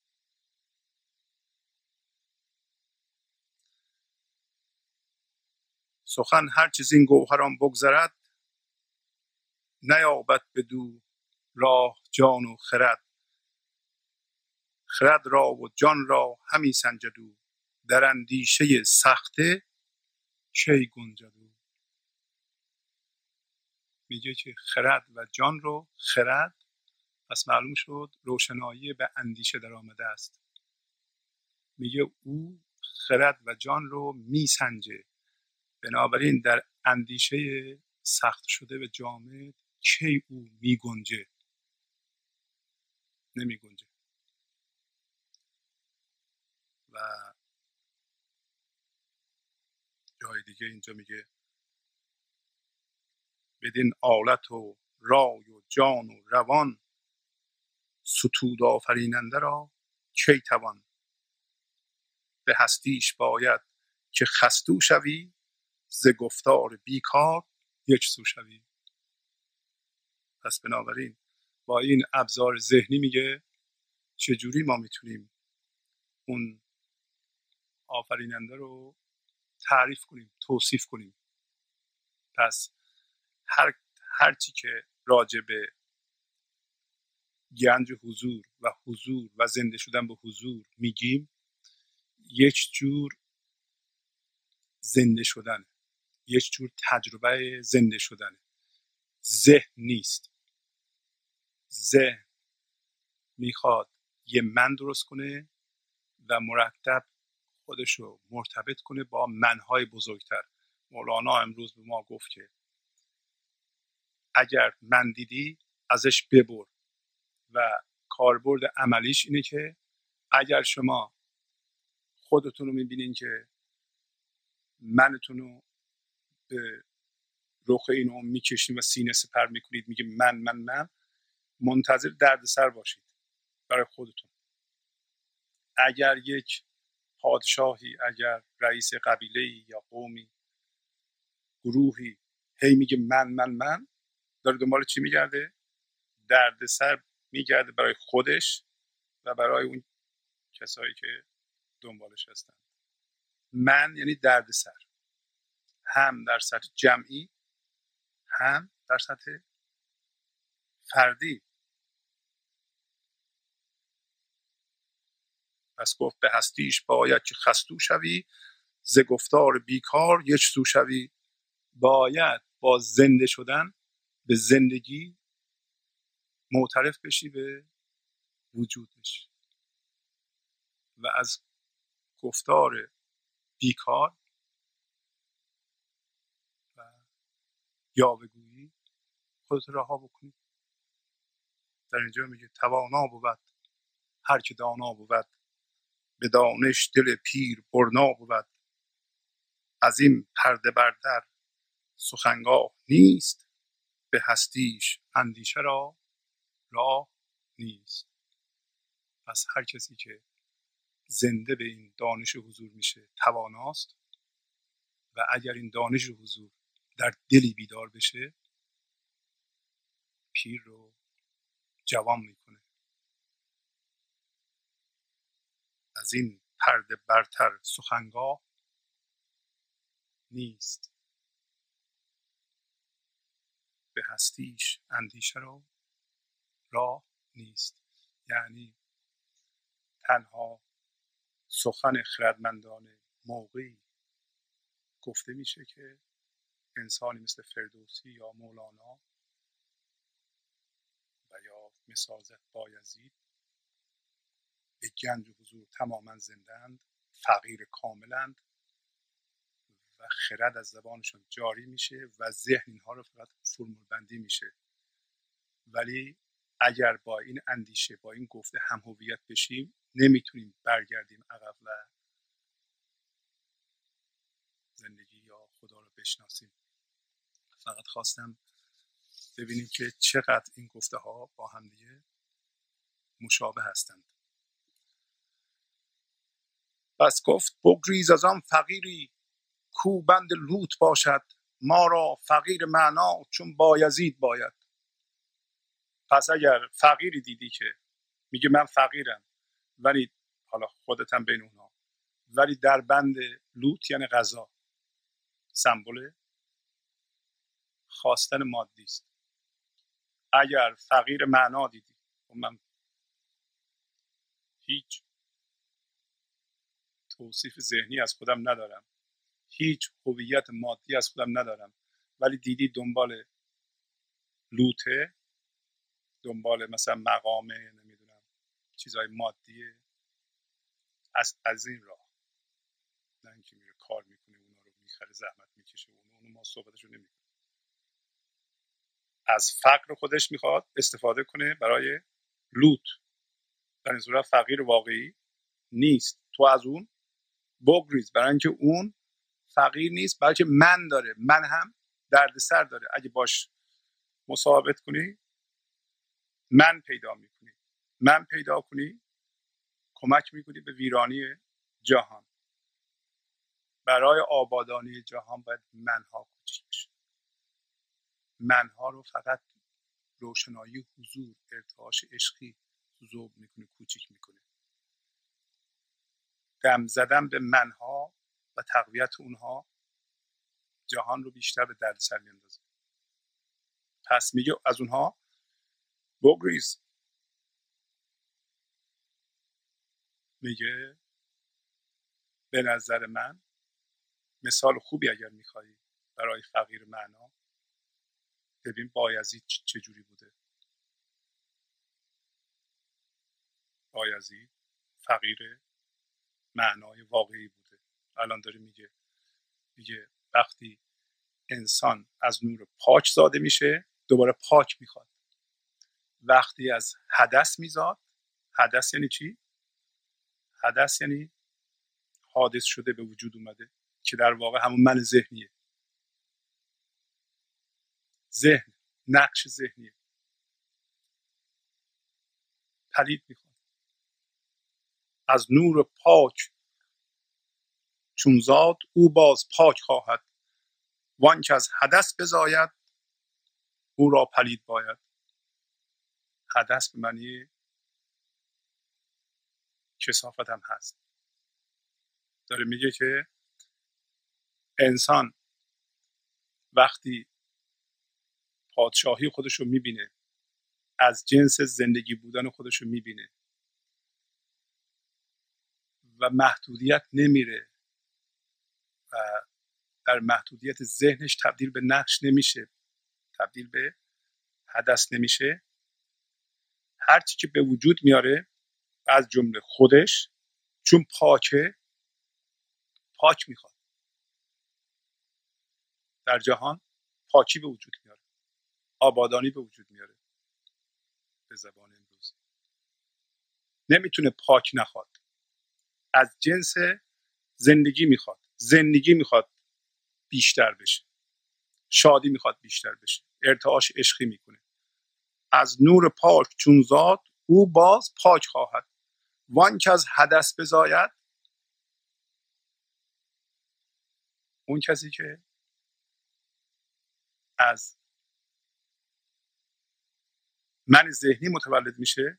سخن هر چیز این گوهران بگذرد، نیابد بدو راه جان و خرد. خرد را و جان را همی سنجد او، در اندیشه سخته کی گنجد او. میگه که خرد و جان رو، خرد پس معلوم شد روشنایی به اندیشه در آمده است. میگه او خرد و جان رو میسنجه، بنابراین در اندیشه سخت شده به جامد کی او میگنجه؟ نمیگنجه. و جای دیگه اینجا میگه بدین آلت و رای و جان و روان، ستود آفریننده را کی توان. به هستیش باید که خستو شوی، ز گفتار بیکار یک سو شوی. پس بنابراین با این ابزار ذهنی میگه چجوری ما میتونیم اون آفریننده رو تعریف کنیم، توصیف کنیم. پس هر هرچی که راجع به گنج حضور و حضور و زنده شدن به حضور میگیم، یک جور زنده شدن، یک جور تجربه زنده شدن، ذهن نیست. ذهن میخواد یه من درست کنه و مرتب خودش رو مرتبط کنه با منهای بزرگتر. مولانا امروز به ما گفت که اگر من دیدی ازش ببر، و کاربرد عملیش اینه که اگر شما خودتون رو میبینین که منتون رو به رخ اینو میکشین و سینه سپر میکنید، میگه من من من، منتظر دردسر باشید برای خودتون. اگر یک پادشاهی، اگر رئیس قبیله‌ای یا قومی، گروهی هی میگه من من من، داره دنبال چی میگرده؟ دردسر میگرده برای خودش و برای اون کسایی که دنبالش هستن. من یعنی دردسر، هم در سطح جمعی هم در سطح فردی. پس گفت به هستیش باید که خستو شوی، ز گفتار بیکار یک سو شوی. باید با زنده شدن به زندگی معترف بشی به وجودش و از گفتار بیکار و یاوه‌گویی خودت رها بکنی. در اینجا میگه توانا بود هر که دانا بود، به دانش دل پیر برنا بود. از این پرده بردر سخنگاه نیست، به هستیش اندیشه را راه نیست. پس هر کسی که زنده به این دانش حضور میشه تواناست، و اگر این دانش حضور در دلی بیدار بشه پیر رو جوان میکنه. از این پرده برتر سخنگاه نیست، به هستیش اندیشه را راه نیست. یعنی تنها سخن خردمندانه موقعی گفته میشه که انسانی مثل فردوسی یا مولانا و یا مثال زد بایزید به گنج و حضور تماما زندند، فقیر کاملند و خرد از زبانشون جاری میشه و ذهن اینها رو فقط فرمول بندی میشه. ولی اگر با این اندیشه، با این گفته هم هویت بشیم، نمیتونیم برگردیم عقب و زندگی یا خدا رو بشناسیم. فقط خواستم ببینیم که چقدر این گفته ها با هم دیگه مشابه هستند. پس گفت بگریز از آن فقیری کو بند لوت باشد، ما را فقیر معنا چون بایزید باید. پس اگر فقیری دیدی که میگه من فقیرم، ولی حالا خودت هم بین اونها، ولی در بند لوت یعنی غذا، سمبل خواستن مادی است. اگر فقیر معنا دیدی، من هیچ توصیف ذهنی از خودم ندارم، هیچ هویت مادی از خودم ندارم، ولی دیدی دنبال لوته، دنبال مثلا مقامه، نمیدونم چیزای مادیه، از از این راه، نه اینکه میره کار میکنه اونا رو میخره زحمت میکشه، اونو اونو ما صحبتشو نمیکنیم. از فقر خودش میخواد استفاده کنه برای لوت، در این صورت فقیر واقعی نیست. تو از اون بگریز، برای اینکه اون فقیر نیست بلکه من داره، من هم دردسر داره. اگه باش مصاحبت کنی من پیدا میکنی، من پیدا کنی کمک میکنی به ویرانی جهان. برای آبادانی جهان باید منها کوچیک بشه. منها رو فقط روشنایی حضور، ارتعاش عشقی ذوب میکنه، کوچیک میکنه. دم زدن به منها و تقویت اونها جهان رو بیشتر به دردسر میندازه. پس میگه از اونها بگریز. میگه به نظر من مثال خوبی اگر میخوایی برای فقیر معنا، ببین بایزید چجوری بوده. بایزید فقیر معنای واقعی بوده. الان داره میگه میگه وقتی انسان از نور پاک زاده میشه دوباره پاک میخواد. وقتی از حدث میزاد، حدث یعنی چی؟ حدث یعنی حادث شده به وجود اومده که در واقع همون من ذهنیه. ذهن، نقش ذهنیه. پلید میخواد. از نور پاک چون زاد او باز پاک خواهد، وان که از حدث بزاید او را پلید باید. حدث به معنی کثافت هم هست. داره میگه که انسان وقتی پادشاهی خودش رو میبینه، از جنس زندگی بودن خودش رو میبینه و محدودیت نمیره و در محدودیت ذهنش تبدیل به نقش نمیشه، تبدیل به حدث نمیشه، هرچی که به وجود میاره از جمله خودش چون پاکه، پاک میخواد. در جهان پاکی به وجود میاره، آبادانی به وجود میاره. به زبان امروز نمیتونه پاک نخواد. از جنس زندگی میخواد، زندگی میخواد بیشتر بشه، شادی میخواد بیشتر بشه، ارتعاش عشقی میکنه. از نور پاک چون زاد او باز پاک خواهد، وان که از حدث بزاید، اون کسی که از من ذهنی متولد میشه،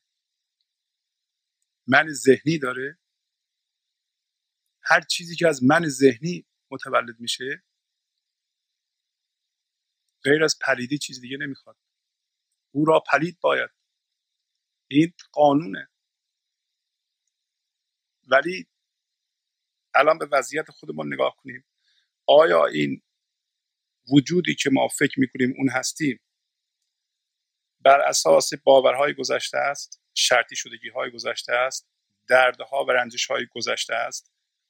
من ذهنی داره، هر چیزی که از من ذهنی متولد میشه غیر از پلیدی چیز دیگه نمیخواد. او را پلید باید. این قانونه. ولی الان به وضعیت خودمون نگاه کنیم. آیا این وجودی که ما فکر میکنیم اون هستیم بر اساس باورهای گذشته است، شرطی شدگی های گذشته است، دردها و رنجش‌های گذشته است.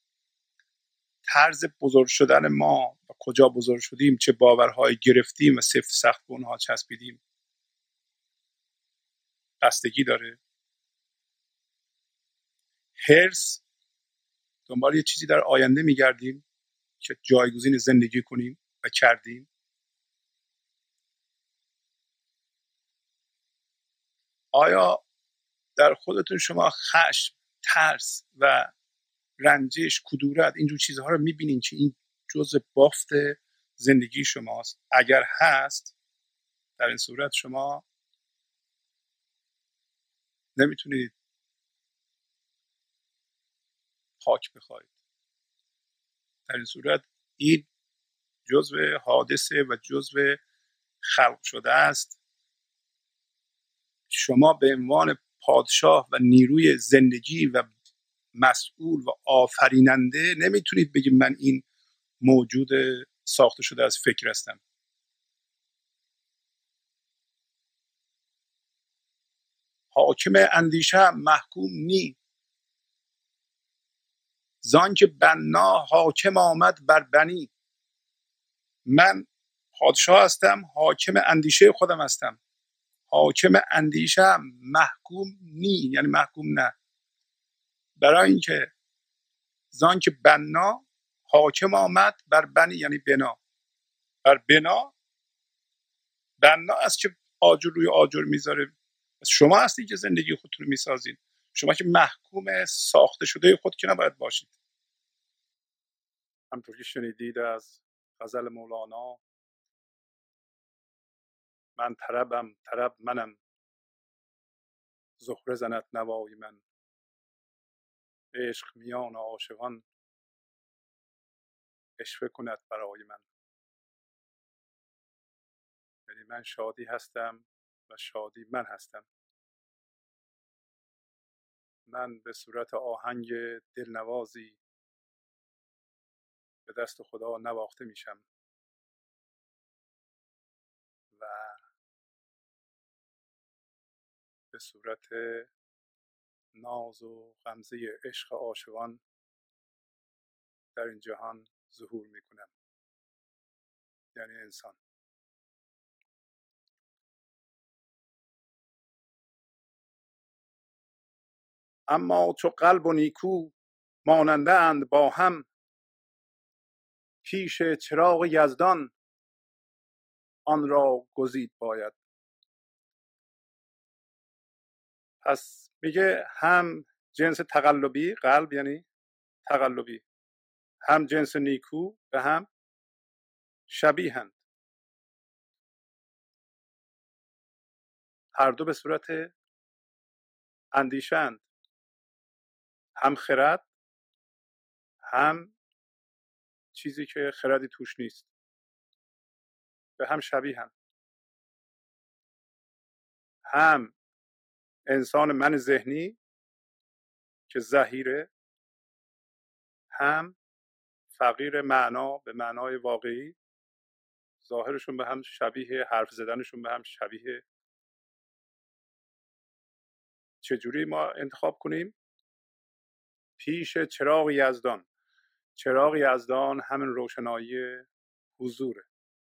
طرز بزرگ شدن ما و کجا بزرگ شدیم، چه باورهایی گرفتیم و سفت سخت به اونها چسبیدیم، بستگی داره. حرص، دنبال یه چیزی در آینده میگردیم که جایگزین زندگی کنیم و کردیم. آیا در خودتون شما خشم، ترس و رنجش، کدورت، اینجور چیزها رو میبینین که این جزء بافت زندگی شماست؟ اگر هست، در این صورت شما نمیتونید پاک بخواید. در این صورت این جزء حادثه و جزء خلق شده است. شما به عنوان پادشاه و نیروی زندگی و مسئول و آفریننده نمیتونید بگید من این موجود ساخته شده از فکر هستم. حاکم اندیشه محکوم نی، زان که بنا حاکم آمد بر بنی. من پادشاه هستم، حاکم اندیشه خودم هستم. حاکم اندیشه محکوم نی یعنی محکوم نه. برای اینکه زان که بنا حاکم آمد بر بنی یعنی بنا. بر بنا، بنا است که آجر روی آجر میذاره. شما هستید که زندگی خودتون رو میسازید. شما که محکوم ساخته شده خود که نباید باشید. همطور که شنیدید از غزل مولانا، من طربم طرب منم، زهره زند نوای من. عشق میان عاشقان، عشوه کند برای من. یعنی من شادی هستم و شادی من هستم. من به صورت آهنگ دلنوازی به دست خدا نواخته میشم و به صورت ناز و غمزه عشق عاشقان در این جهان ظهور میکنم، یعنی انسان. اما چو قلب و نیکو ماننده اند با هم، پیش چراغ یزدان آن را گزید باید. پس میگه هم جنس تقلبی، قلب یعنی تقلبی، هم جنس نیکو به هم شبیهند. هر دو به صورت اندیشند، هم خرد هم چیزی که خردی توش نیست، به هم شبیهند. هم انسان من ذهنی که ظهیره، هم فقیر معنا به معنای واقعی. ظاهرشون به هم شبیه، حرف زدنشون به هم شبیه. چجوری ما انتخاب کنیم؟ پیش چراغ یزدان. چراغ یزدان همین روشنایی حضوره،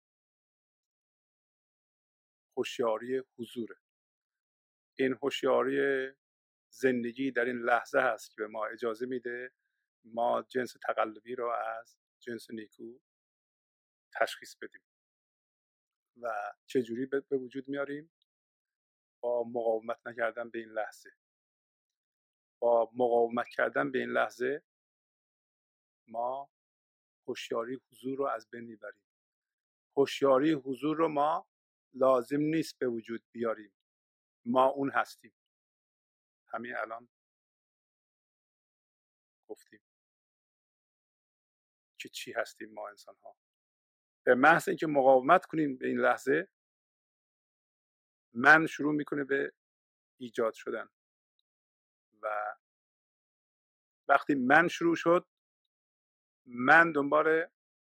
هوشیاری حضوره. این هوشیاری زندگی در این لحظه هست که به ما اجازه میده ما جنس تقلبی رو از جنس نیکو تشخیص بدیم. و چجوری به وجود میاریم؟ با مقاومت نکردن به این لحظه. با مقاومت کردن به این لحظه ما هوشیاری حضور رو از بین میبریم. هوشیاری حضور رو ما لازم نیست به وجود بیاریم، ما اون هستیم. همین الان گفتیم که چی هستیم ما انسان ها. به محض اینکه مقاومت کنیم به این لحظه، من شروع میکنه به ایجاد شدن و وقتی من شروع شد، من دنبال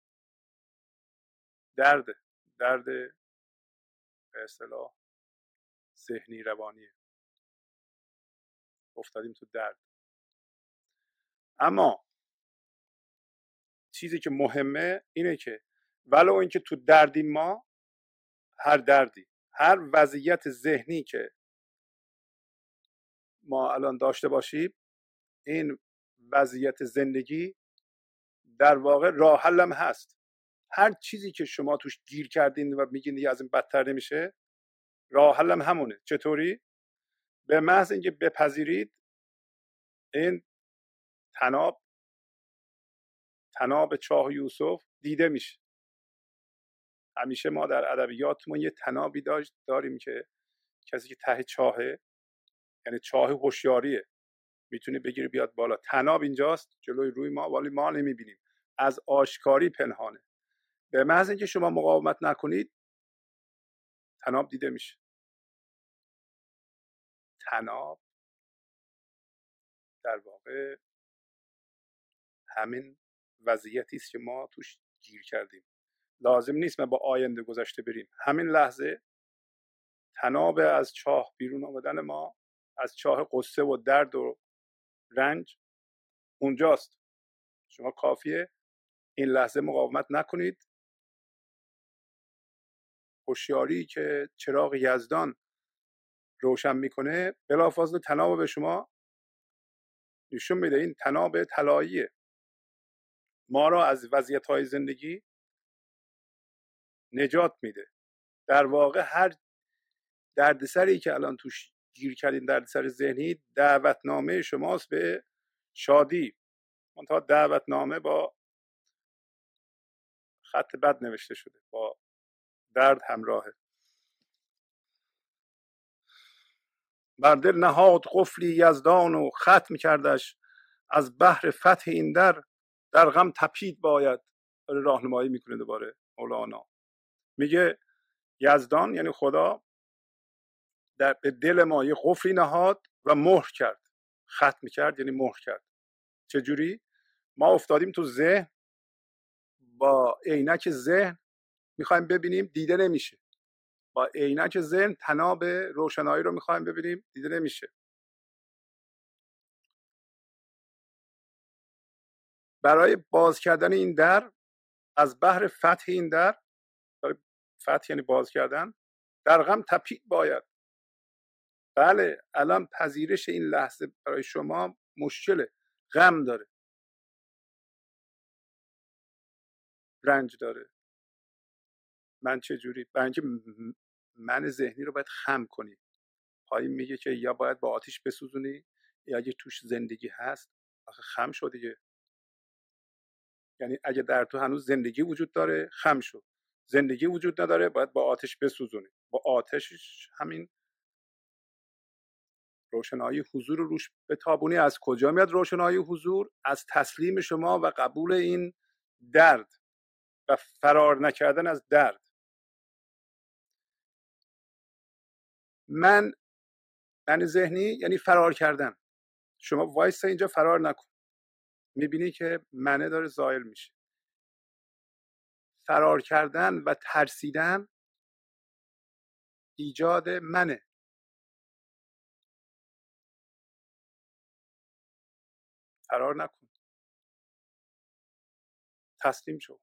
درد درد به اصطلاح ذهنی روانیه. افتادیم تو درد. اما چیزی که مهمه اینه که ولو اینکه تو دردیم، ما هر دردی، هر وضعیت ذهنی که ما الان داشته باشیم، این وضعیت زندگی در واقع راه حلم هست. هر چیزی که شما توش گیر کردین و میگین دیگه از این بدتر نمیشه، راه حلم همونه. چطوری؟ به محض اینکه بپذیرید این تناب تناب چاه یوسف دیده میشه. همیشه ما در ادبیاتمون یه تنابی داشت داریم که کسی که ته چاهه، یعنی چاه هوشیاریه، میتونه بگیره بیاد بالا. تناب اینجاست جلوی روی ما، ولی ما نمیبینیم، از آشکاری پنهانه. به محض اینکه شما مقاومت نکنید تناب دیده میشه. تناب در واقع همین وضعیتی است که ما توش گیر کردیم. لازم نیست ما با آینده گذشته بریم. همین لحظه تناب از چاه بیرون آمدن ما، از چاه قصه و درد و رنج اونجاست. شما کافیه این لحظه مقاومت نکنید. هوشیاری که چراغ یزدان روشن میکنه بلافاصله تناب به شما نشون میده. این تناب طلاییه، ما را از وضعیت‌های زندگی نجات میده. در واقع هر دردسری که الان توش گیر کردین، دردسر ذهنی، دعوتنامه شماست به شادی. منتها دعوتنامه با خط بد نوشته شده، با درد همراهه. بر دل نهاد قفلی یزدان و ختم کردش، از بحر فتح این در در غم تپید باید. داره راهنمایی میکنه دوباره مولانا. میگه یزدان یعنی خدا در به دل ما یه قفلی نهاد و مهر کرد. ختم کرد یعنی مهر کرد. چجوری؟ ما افتادیم تو ذهن، با عینک ذهن میخوایم ببینیم، دیده نمیشه. با عینک ذهن تناب روشنایی رو میخوایم ببینیم، دیده نمیشه. برای باز کردن این در، از بحر فتح این در، فتح یعنی باز کردن، در غم تپید باید. بله الان پذیرش این لحظه برای شما مشکله، غم داره، رنج داره. من چه جوری؟ برای اینکه من ذهنی رو باید خم کنی. پایین میگه که یا باید با آتیش بسوزونی، یا اگه توش زندگی هست آخه خم شو دیگه. یعنی اگه در تو هنوز زندگی وجود داره خم شو، زندگی وجود نداره باید با آتش بسوزونی. با آتشش همین روشنایی حضور رو روش بتابونی. از کجا میاد روشنایی حضور؟ از تسلیم شما و قبول این درد و فرار نکردن از درد. من من ذهنی یعنی فرار کردن. شما وایسا اینجا، فرار نکن. میبینی که منه داره زائل میشه. فرار کردن و ترسیدن ایجاد منه. فرار نکن، تسلیم شو.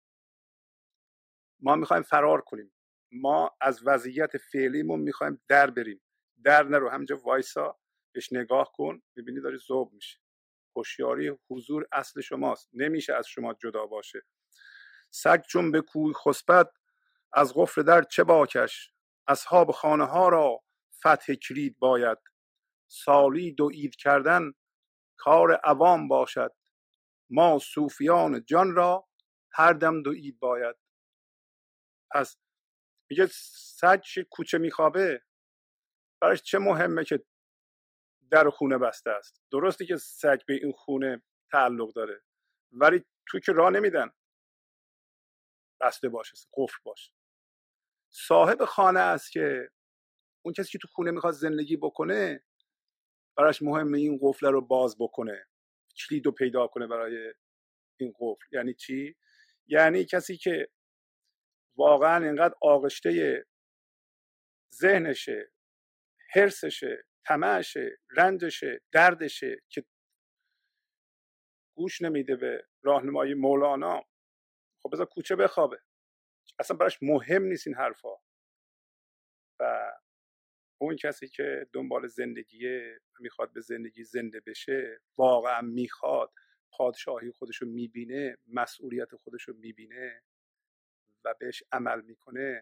ما میخوایم فرار کنیم، ما از وضعیت فعلیمون میخوایم در بریم. در نرو، همینجا وایسا، بهش نگاه کن، میبینی داری ذوب میشه. هوشیاری حضور اصل شماست، نمیشه از شما جدا باشه. سگ چون به کوی خسبد، از قفل در چه باکش. اصحاب خانه ها را فتح کلید باید. سالی دو عید کردن کار عوام باشد. ما صوفیان جان را هر دم دو عید باید. پس میگه سگ کوچه میخوابه، براش چه مهمه که در خونه بسته است. درسته که سگ به این خونه تعلق داره، ولی تو که راه نمیدن بسته باشه، قفل باشه. صاحب خانه است که اون کسی که تو خونه میخواد زندگی بکنه، براش مهمه این قفل رو باز بکنه، کلید رو پیدا کنه برای این قفل. یعنی چی؟ یعنی کسی که واقعا اینقدر آغشته ذهنشه، حرصشه، طمعشه، رنجشه، دردشه که گوش نمیده به راهنمایی مولانا، خب بذار کوچه بخوابه، اصلا براش مهم نیست این حرفا. و اون کسی که دنبال زندگیه میخواد به زندگی زنده بشه، واقعا میخواد، پادشاهی خودشو میبینه، مسئولیت خودشو میبینه و بهش عمل میکنه،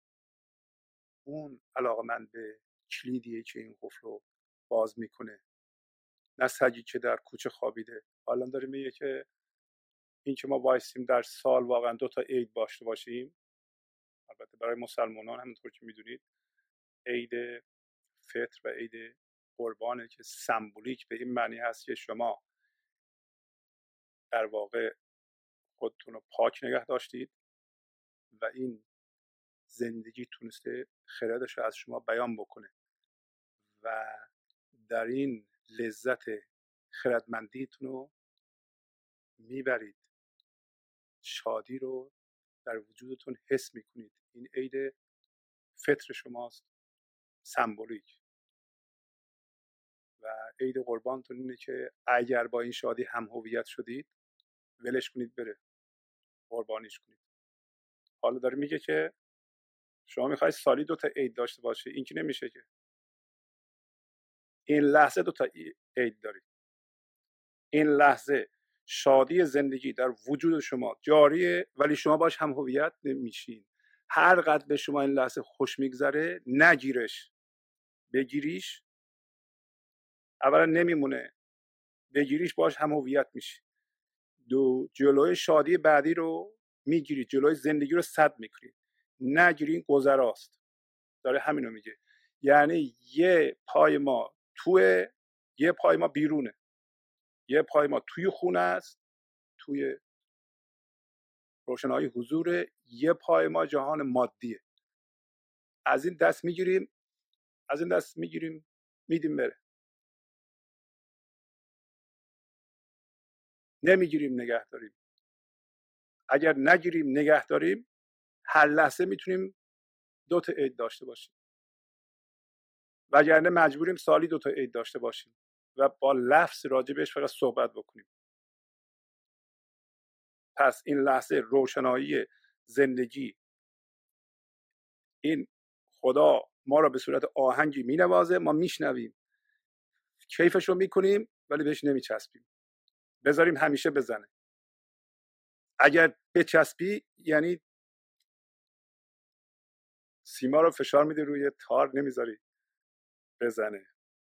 اون علاقمند به کلیدیه که این قفل رو باز میکنه، نه سگی که در کوچه خوابیده. حالا داره میگه که این که ما وایسیم در سال واقعا دو تا عید داشته باشیم، البته برای مسلمانان همونطور که میدونید عید فطر و عید قربانه که سمبولیک به این معنی هست که شما در واقع خودتون رو پاک نگه داشتید و این زندگی تونسته خردش رو از شما بیان بکنه و در این لذت خردمندیتون رو میبرید، شادی رو در وجودتون حس میکنید. این عید فطر شماست سمبولیک، و عید قربانتون اینه که اگر با این شادی هم هویت شدید ولش کنید بره، قربانیش کنید. حالا داره میگه که شما میخواید سالی دو تا عید داشته باشه، این که نمیشه که. این لحظه دو تا عید دارید، این لحظه شادی زندگی در وجود شما جاریه، ولی شما باش هم هویت نمیشین. هر قدر به شما این لحظه خوش میگذره نگیرش، بگیریش اولا نمیمونه، بگیریش باش هم هویت میشی، دو جلوی شادی بعدی رو میگیری، جلوی زندگی رو سد میکنی. نگیری، این گذراست. داره همینو میگه، یعنی یه پای ما توی، یه پای ما بیرونه، یه پای ما توی خونه است، توی روشنایی حضور، یه پای ما جهان مادیه. از این دست میگیریم، از این دست میگیریم میدیم بره، نمیگیریم نگه داریم. اگر نگیریم نگه داریم هر لحظه میتونیم دو تا عید داشته باشیم، وگرنه مجبوریم سالی دو تا عید داشته باشیم و با لفظ راجبش فقط صحبت بکنیم. پس این لحظه روشنایی زندگی، این خدا ما را به صورت آهنگی مینوازه، ما میشنویم، کیفش رو میکنیم ولی بهش نمیچسبیم. بذاریم همیشه بزنه. اگر بچسبی یعنی سیما رو فشار میده روی تار، نمیذاری بزنه.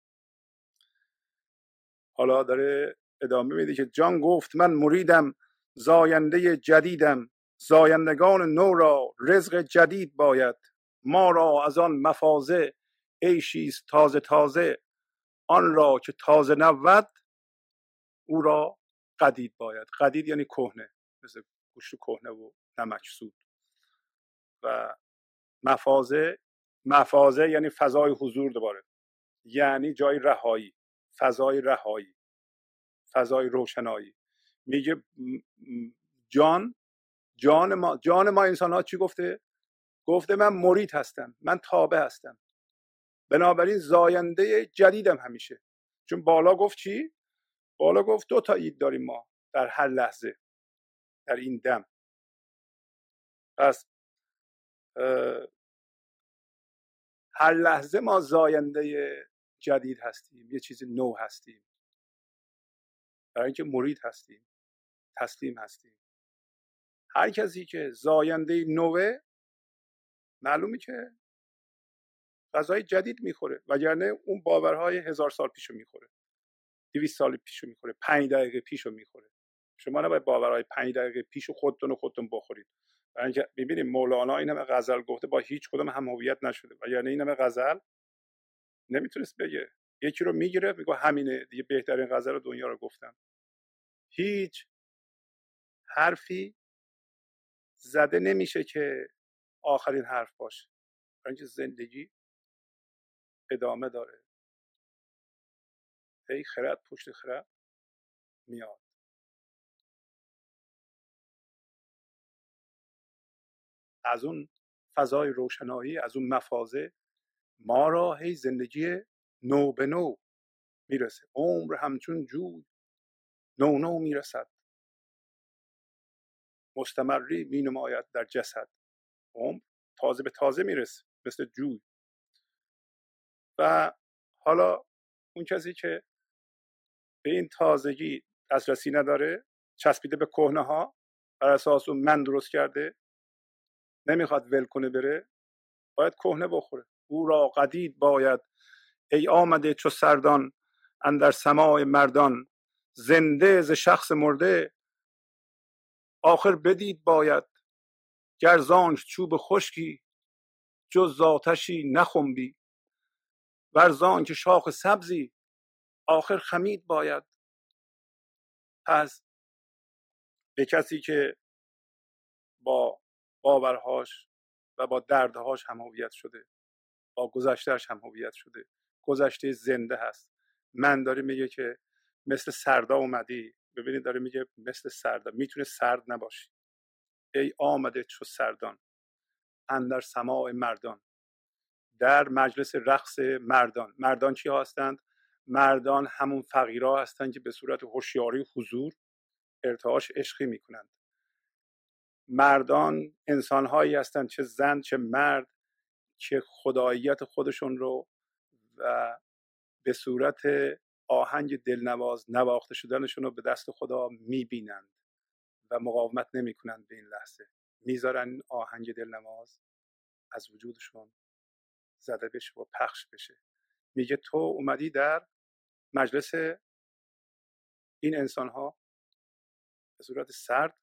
حالا داره ادامه میده که جان گفت من مریدم، زاینده جدیدم، زایندگان نو را رزق جدید باید. ما را از آن مفازه عیشیست تازه تازه، آن را که تازه نبود او را قدید باید. قدید یعنی کهنه، مثل گوشت کهنه و نمکسود. و مفازه، مفازه یعنی فضای حضور، دوباره یعنی جای رهایی، فضای رهایی، فضای روشنایی. میگه جان جان ما جان ما انسان ها چی گفته؟ گفته من مرید هستم، من تابع هستم، بنابراین زاینده جدیدم همیشه. چون بالا گفت چی؟ بالا گفت دو تا عید داریم ما در هر لحظه، در این دم. پس هر لحظه ما زاینده جدید هستیم، یه چیز نو هستیم، برای اینکه مرید هستیم، تسلیم هستیم. هر کسی که زاینده نوه معلومه که غذای جدید میخوره، وگرنه اون باورهای هزار سال پیشو میخوره، دویست سال پیشو میخوره، پنج دقیقه پیشو میخوره. شما نباید باورهای پنج دقیقه پیشو خودتون و خودتون بخورید. برای اینکه ببینیم مولانا این همه غزل گفته، با هیچ کدوم هم هویت نشده، وگرنه این همه غزل نمیتونست بگه. یکی رو میگیره میگه همینه دیگه، بهترین غزل دنیا رو گفتم. هیچ حرفی زده نمیشه که آخرین حرف باشه، برای اینکه زندگی ادامه داره، هی خرد پشت خرد میاد. از اون فضای روشنایی، از اون مفازه ما را هی زندگی نو به نو میرسه. عمر همچون جوی نو نو میرسد، مستمری می نماید در جسد. عمر تازه به تازه میرسه مثل جوی. و حالا اون کسی که به این تازگی دسترسی نداره، چسبیده به کهنه ها، بر اساس اون من درست کرده، نمیخواد ول کنه بره، باید کهنه بخوره. او را قدید باید ای آمده چو سردان اندر سماع مردان، زنده ز شخص مرده آخر بدید باید. گر زانک چوب خشکی جز ز آتشی نخنبی، ور زانک شاخ سبزی آخر خمید باید. پس به کسی که با باورهاش و با دردهاش هم هویت شده، با گذشتهش هم هویت شده، گذشته زنده هست، من داره میگه که مثل سردا اومدی. ببینید داره میگه مثل سردا، میتونه سرد نباشی. ای آمده چو سردان اندر سماع مردان، در مجلس رقص مردان. مردان چی هستند؟ مردان همون فقیرها هستند که به صورت هوشیاری حضور ارتعاش عشقی میکنند. مردان انسانهایی هستند، چه زن چه مرد، که خداییت خودشون رو و به صورت آهنگ دلنواز نواخته شدنشون رو به دست خدا میبینند و مقاومت نمیکنند. به این لحظه میذارن آهنگ دلنواز از وجودشون زده بشه و پخش بشه. میگه تو اومدی در مجلس این انسان ها به صورت سرد،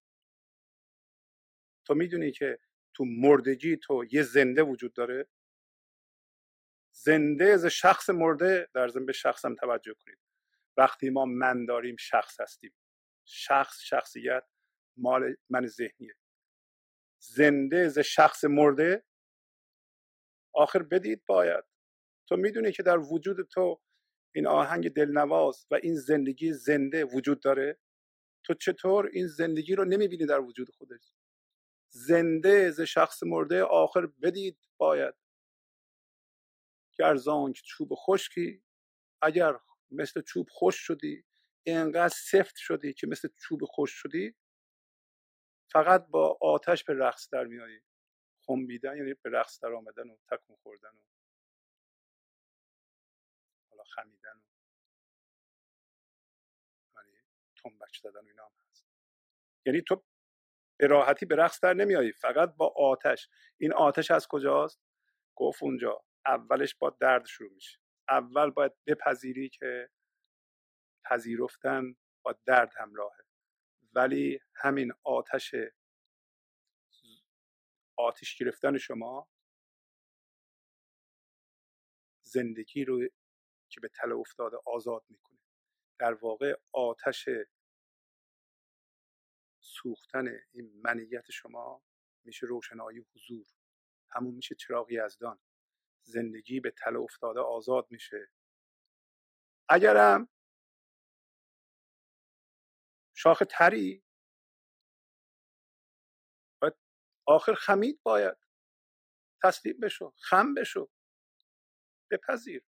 تو میدونی که تو مردگی تو یه زنده وجود داره، زنده از شخص مرده. در ضمن به شخصم توجه کنید، وقتی ما من داریم شخص هستیم، شخص شخصیت مال من ذهنیه. زنده از شخص مرده آخر بدید باید. تو میدونی که در وجود تو این آهنگ دلنواز و این زندگی زنده وجود داره، تو چطور این زندگی رو نمیبینی در وجود خودت؟ زنده ز شخص مرده آخر بدید باید. گر زانک چوب خشکی، اگر مثل چوب خشک شدی، اینقدر سفت شدی که مثل چوب خشک شدی، فقط با آتش به رقص در میایی. خنبیدن یعنی به رقص در آمدن و تکون خوردن و حالا خمیدن و یعنی تنبک زدن و اینا هم هست. یعنی تو به راحتی به رقص در نمیایی، فقط با آتش. این آتش از کجاست؟ گفت اونجا اولش با درد شروع میشه. اول باید بپذیری که پذیرفتن با درد همراهه، ولی همین آتش آتش گرفتن شما زندگی رو که به تله افتاده آزاد میکنه. در واقع آتش سوختن این منیت شما میشه روشنایی حضور، همون میشه چراغ یزدان. زندگی به تله افتاده آزاد میشه. اگرم شاخ تری باید آخر خمید باید. تسلیم بشو، خم بشو، بپذیر.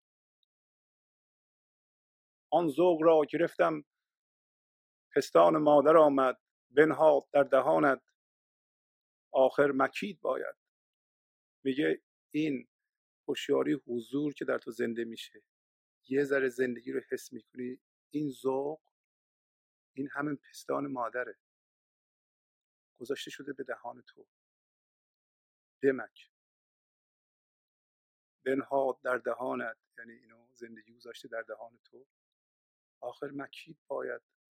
آن ذوق را گرفتم پستان مادر آمد، بنهاد در دهانت آخر مکید باید. میگه این هوشیاری حضور که در تو زنده میشه، یه ذره زندگی رو حس میکنی، این ذوق، این همین پستان مادره گذاشته شده به دهان تو. بمک، بنهاد در دهانت، یعنی اینو زندگی گذاشته در دهان تو، آخر مکید باید.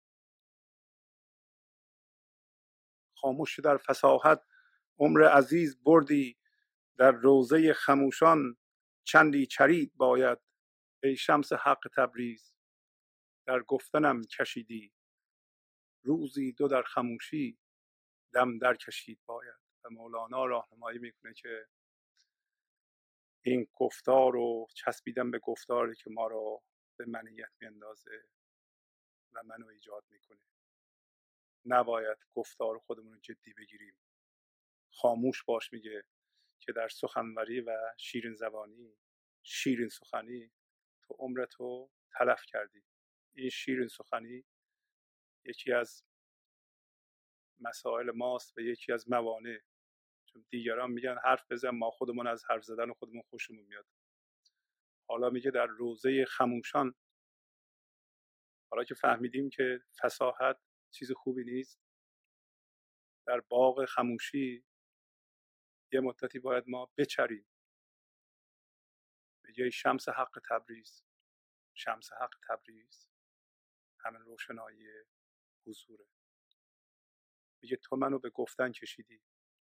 خاموش در فصاحت عمر عزیز بردی، در روضه خموشان چندی چرید باید. ای شمس حق تبریز در گفتنم کشیدی، روزی دو در خموشی دم در کشید باید. و مولانا راهنمایی میکنه که این گفتار رو چسبیدن به گفتاری که ما رو به منیت میندازه و منو ایجاد میکنه. نباید گفتار خودمون رو جدی بگیریم. خاموش باش میگه که در سخنوری و شیرین زبانی، شیرین سخنی، تو عمرتو تلف کردی. این شیرین سخنی یکی از مسائل ماست و یکی از موانع. چون دیگران میگن حرف بزن، ما خودمون از حرف زدن خودمون خوشمون میاد. حالا میگه در روضه خموشان، حالا که فهمیدیم که فصاحت چیز خوبی نیست، در باغ خموشی یه مدتی باید ما بچریم. میگه شمس حق تبریز، شمس حق تبریز همین روشنایی حضوره. میگه تو منو به گفتن کشیدی،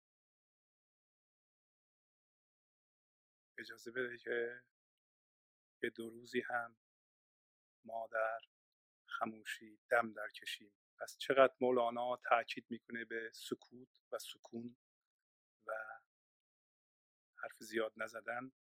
اجازه بده که به دو روزی هم ما در خموشی دم در کشیم. پس چقدر مولانا تاکید میکنه به سکوت و سکون و حرف زیاد نزدن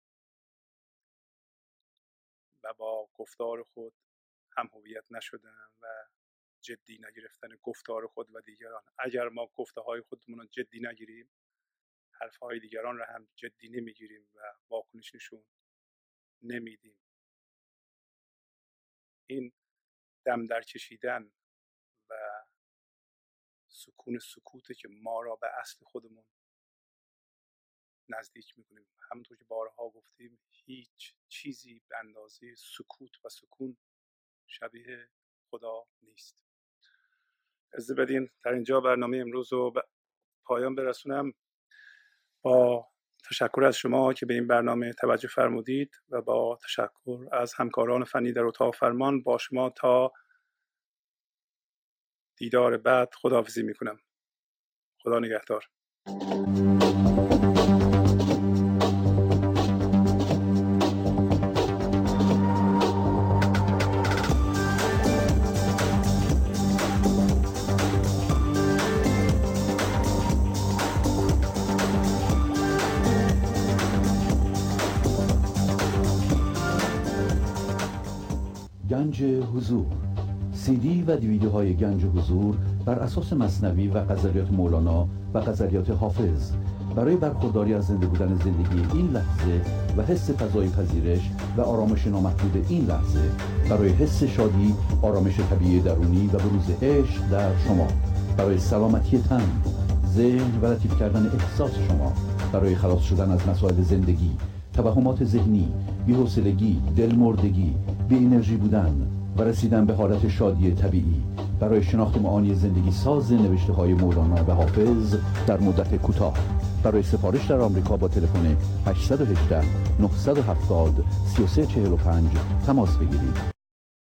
و با گفتار خود هم هویت نشدن و جدی نگرفتن گفتار خود و دیگران. اگر ما گفته های خودمون رو جدی نگیریم، حرف های دیگران رو هم جدی نمیگیریم و واکنش نشون نمیدیم. این دم در کشیدن و سکون سکوته که ما را به اصل خودمون نزدیک میکنیم. همونطور که بارها گفتیم، هیچ چیزی به اندازه سکوت و سکون شبیه خدا نیست. اجازه بدین در اینجا برنامه امروز رو به پایان برسونم، با تشکر از شما که به این برنامه توجه فرمودید و با تشکر از همکاران فنی در اتاق فرمان. با شما تا دیدار بعد خداحافظی میکنم. خدا نگهدار. گنج حضور، سی دی و دیویدیوهای گنج حضور بر اساس مثنوی و غزلیات مولانا و غزلیات حافظ برای برخورداری از زنده بودن زندگی این لحظه و حس فضای پذیرش و آرامش نامحدود این لحظه، برای حس شادی، آرامش طبیعی درونی و بروز عشق در شما، برای سلامتی تن، ذهن و لطیف کردن احساس شما، برای خلاص شدن از مسائل زندگی، توهمات ذهنی، بی‌حوصلگی، دلمردگی، بی انرژی بودن و رسیدن به حالت شادی طبیعی، برای شناخت معانی زندگی ساز نوشته های مولانا و حافظ در مدت کوتاه. برای سفارش در آمریکا با تلفن هشت یک هشت نه هفت صفر سه سه چهار پنج تماس بگیرید.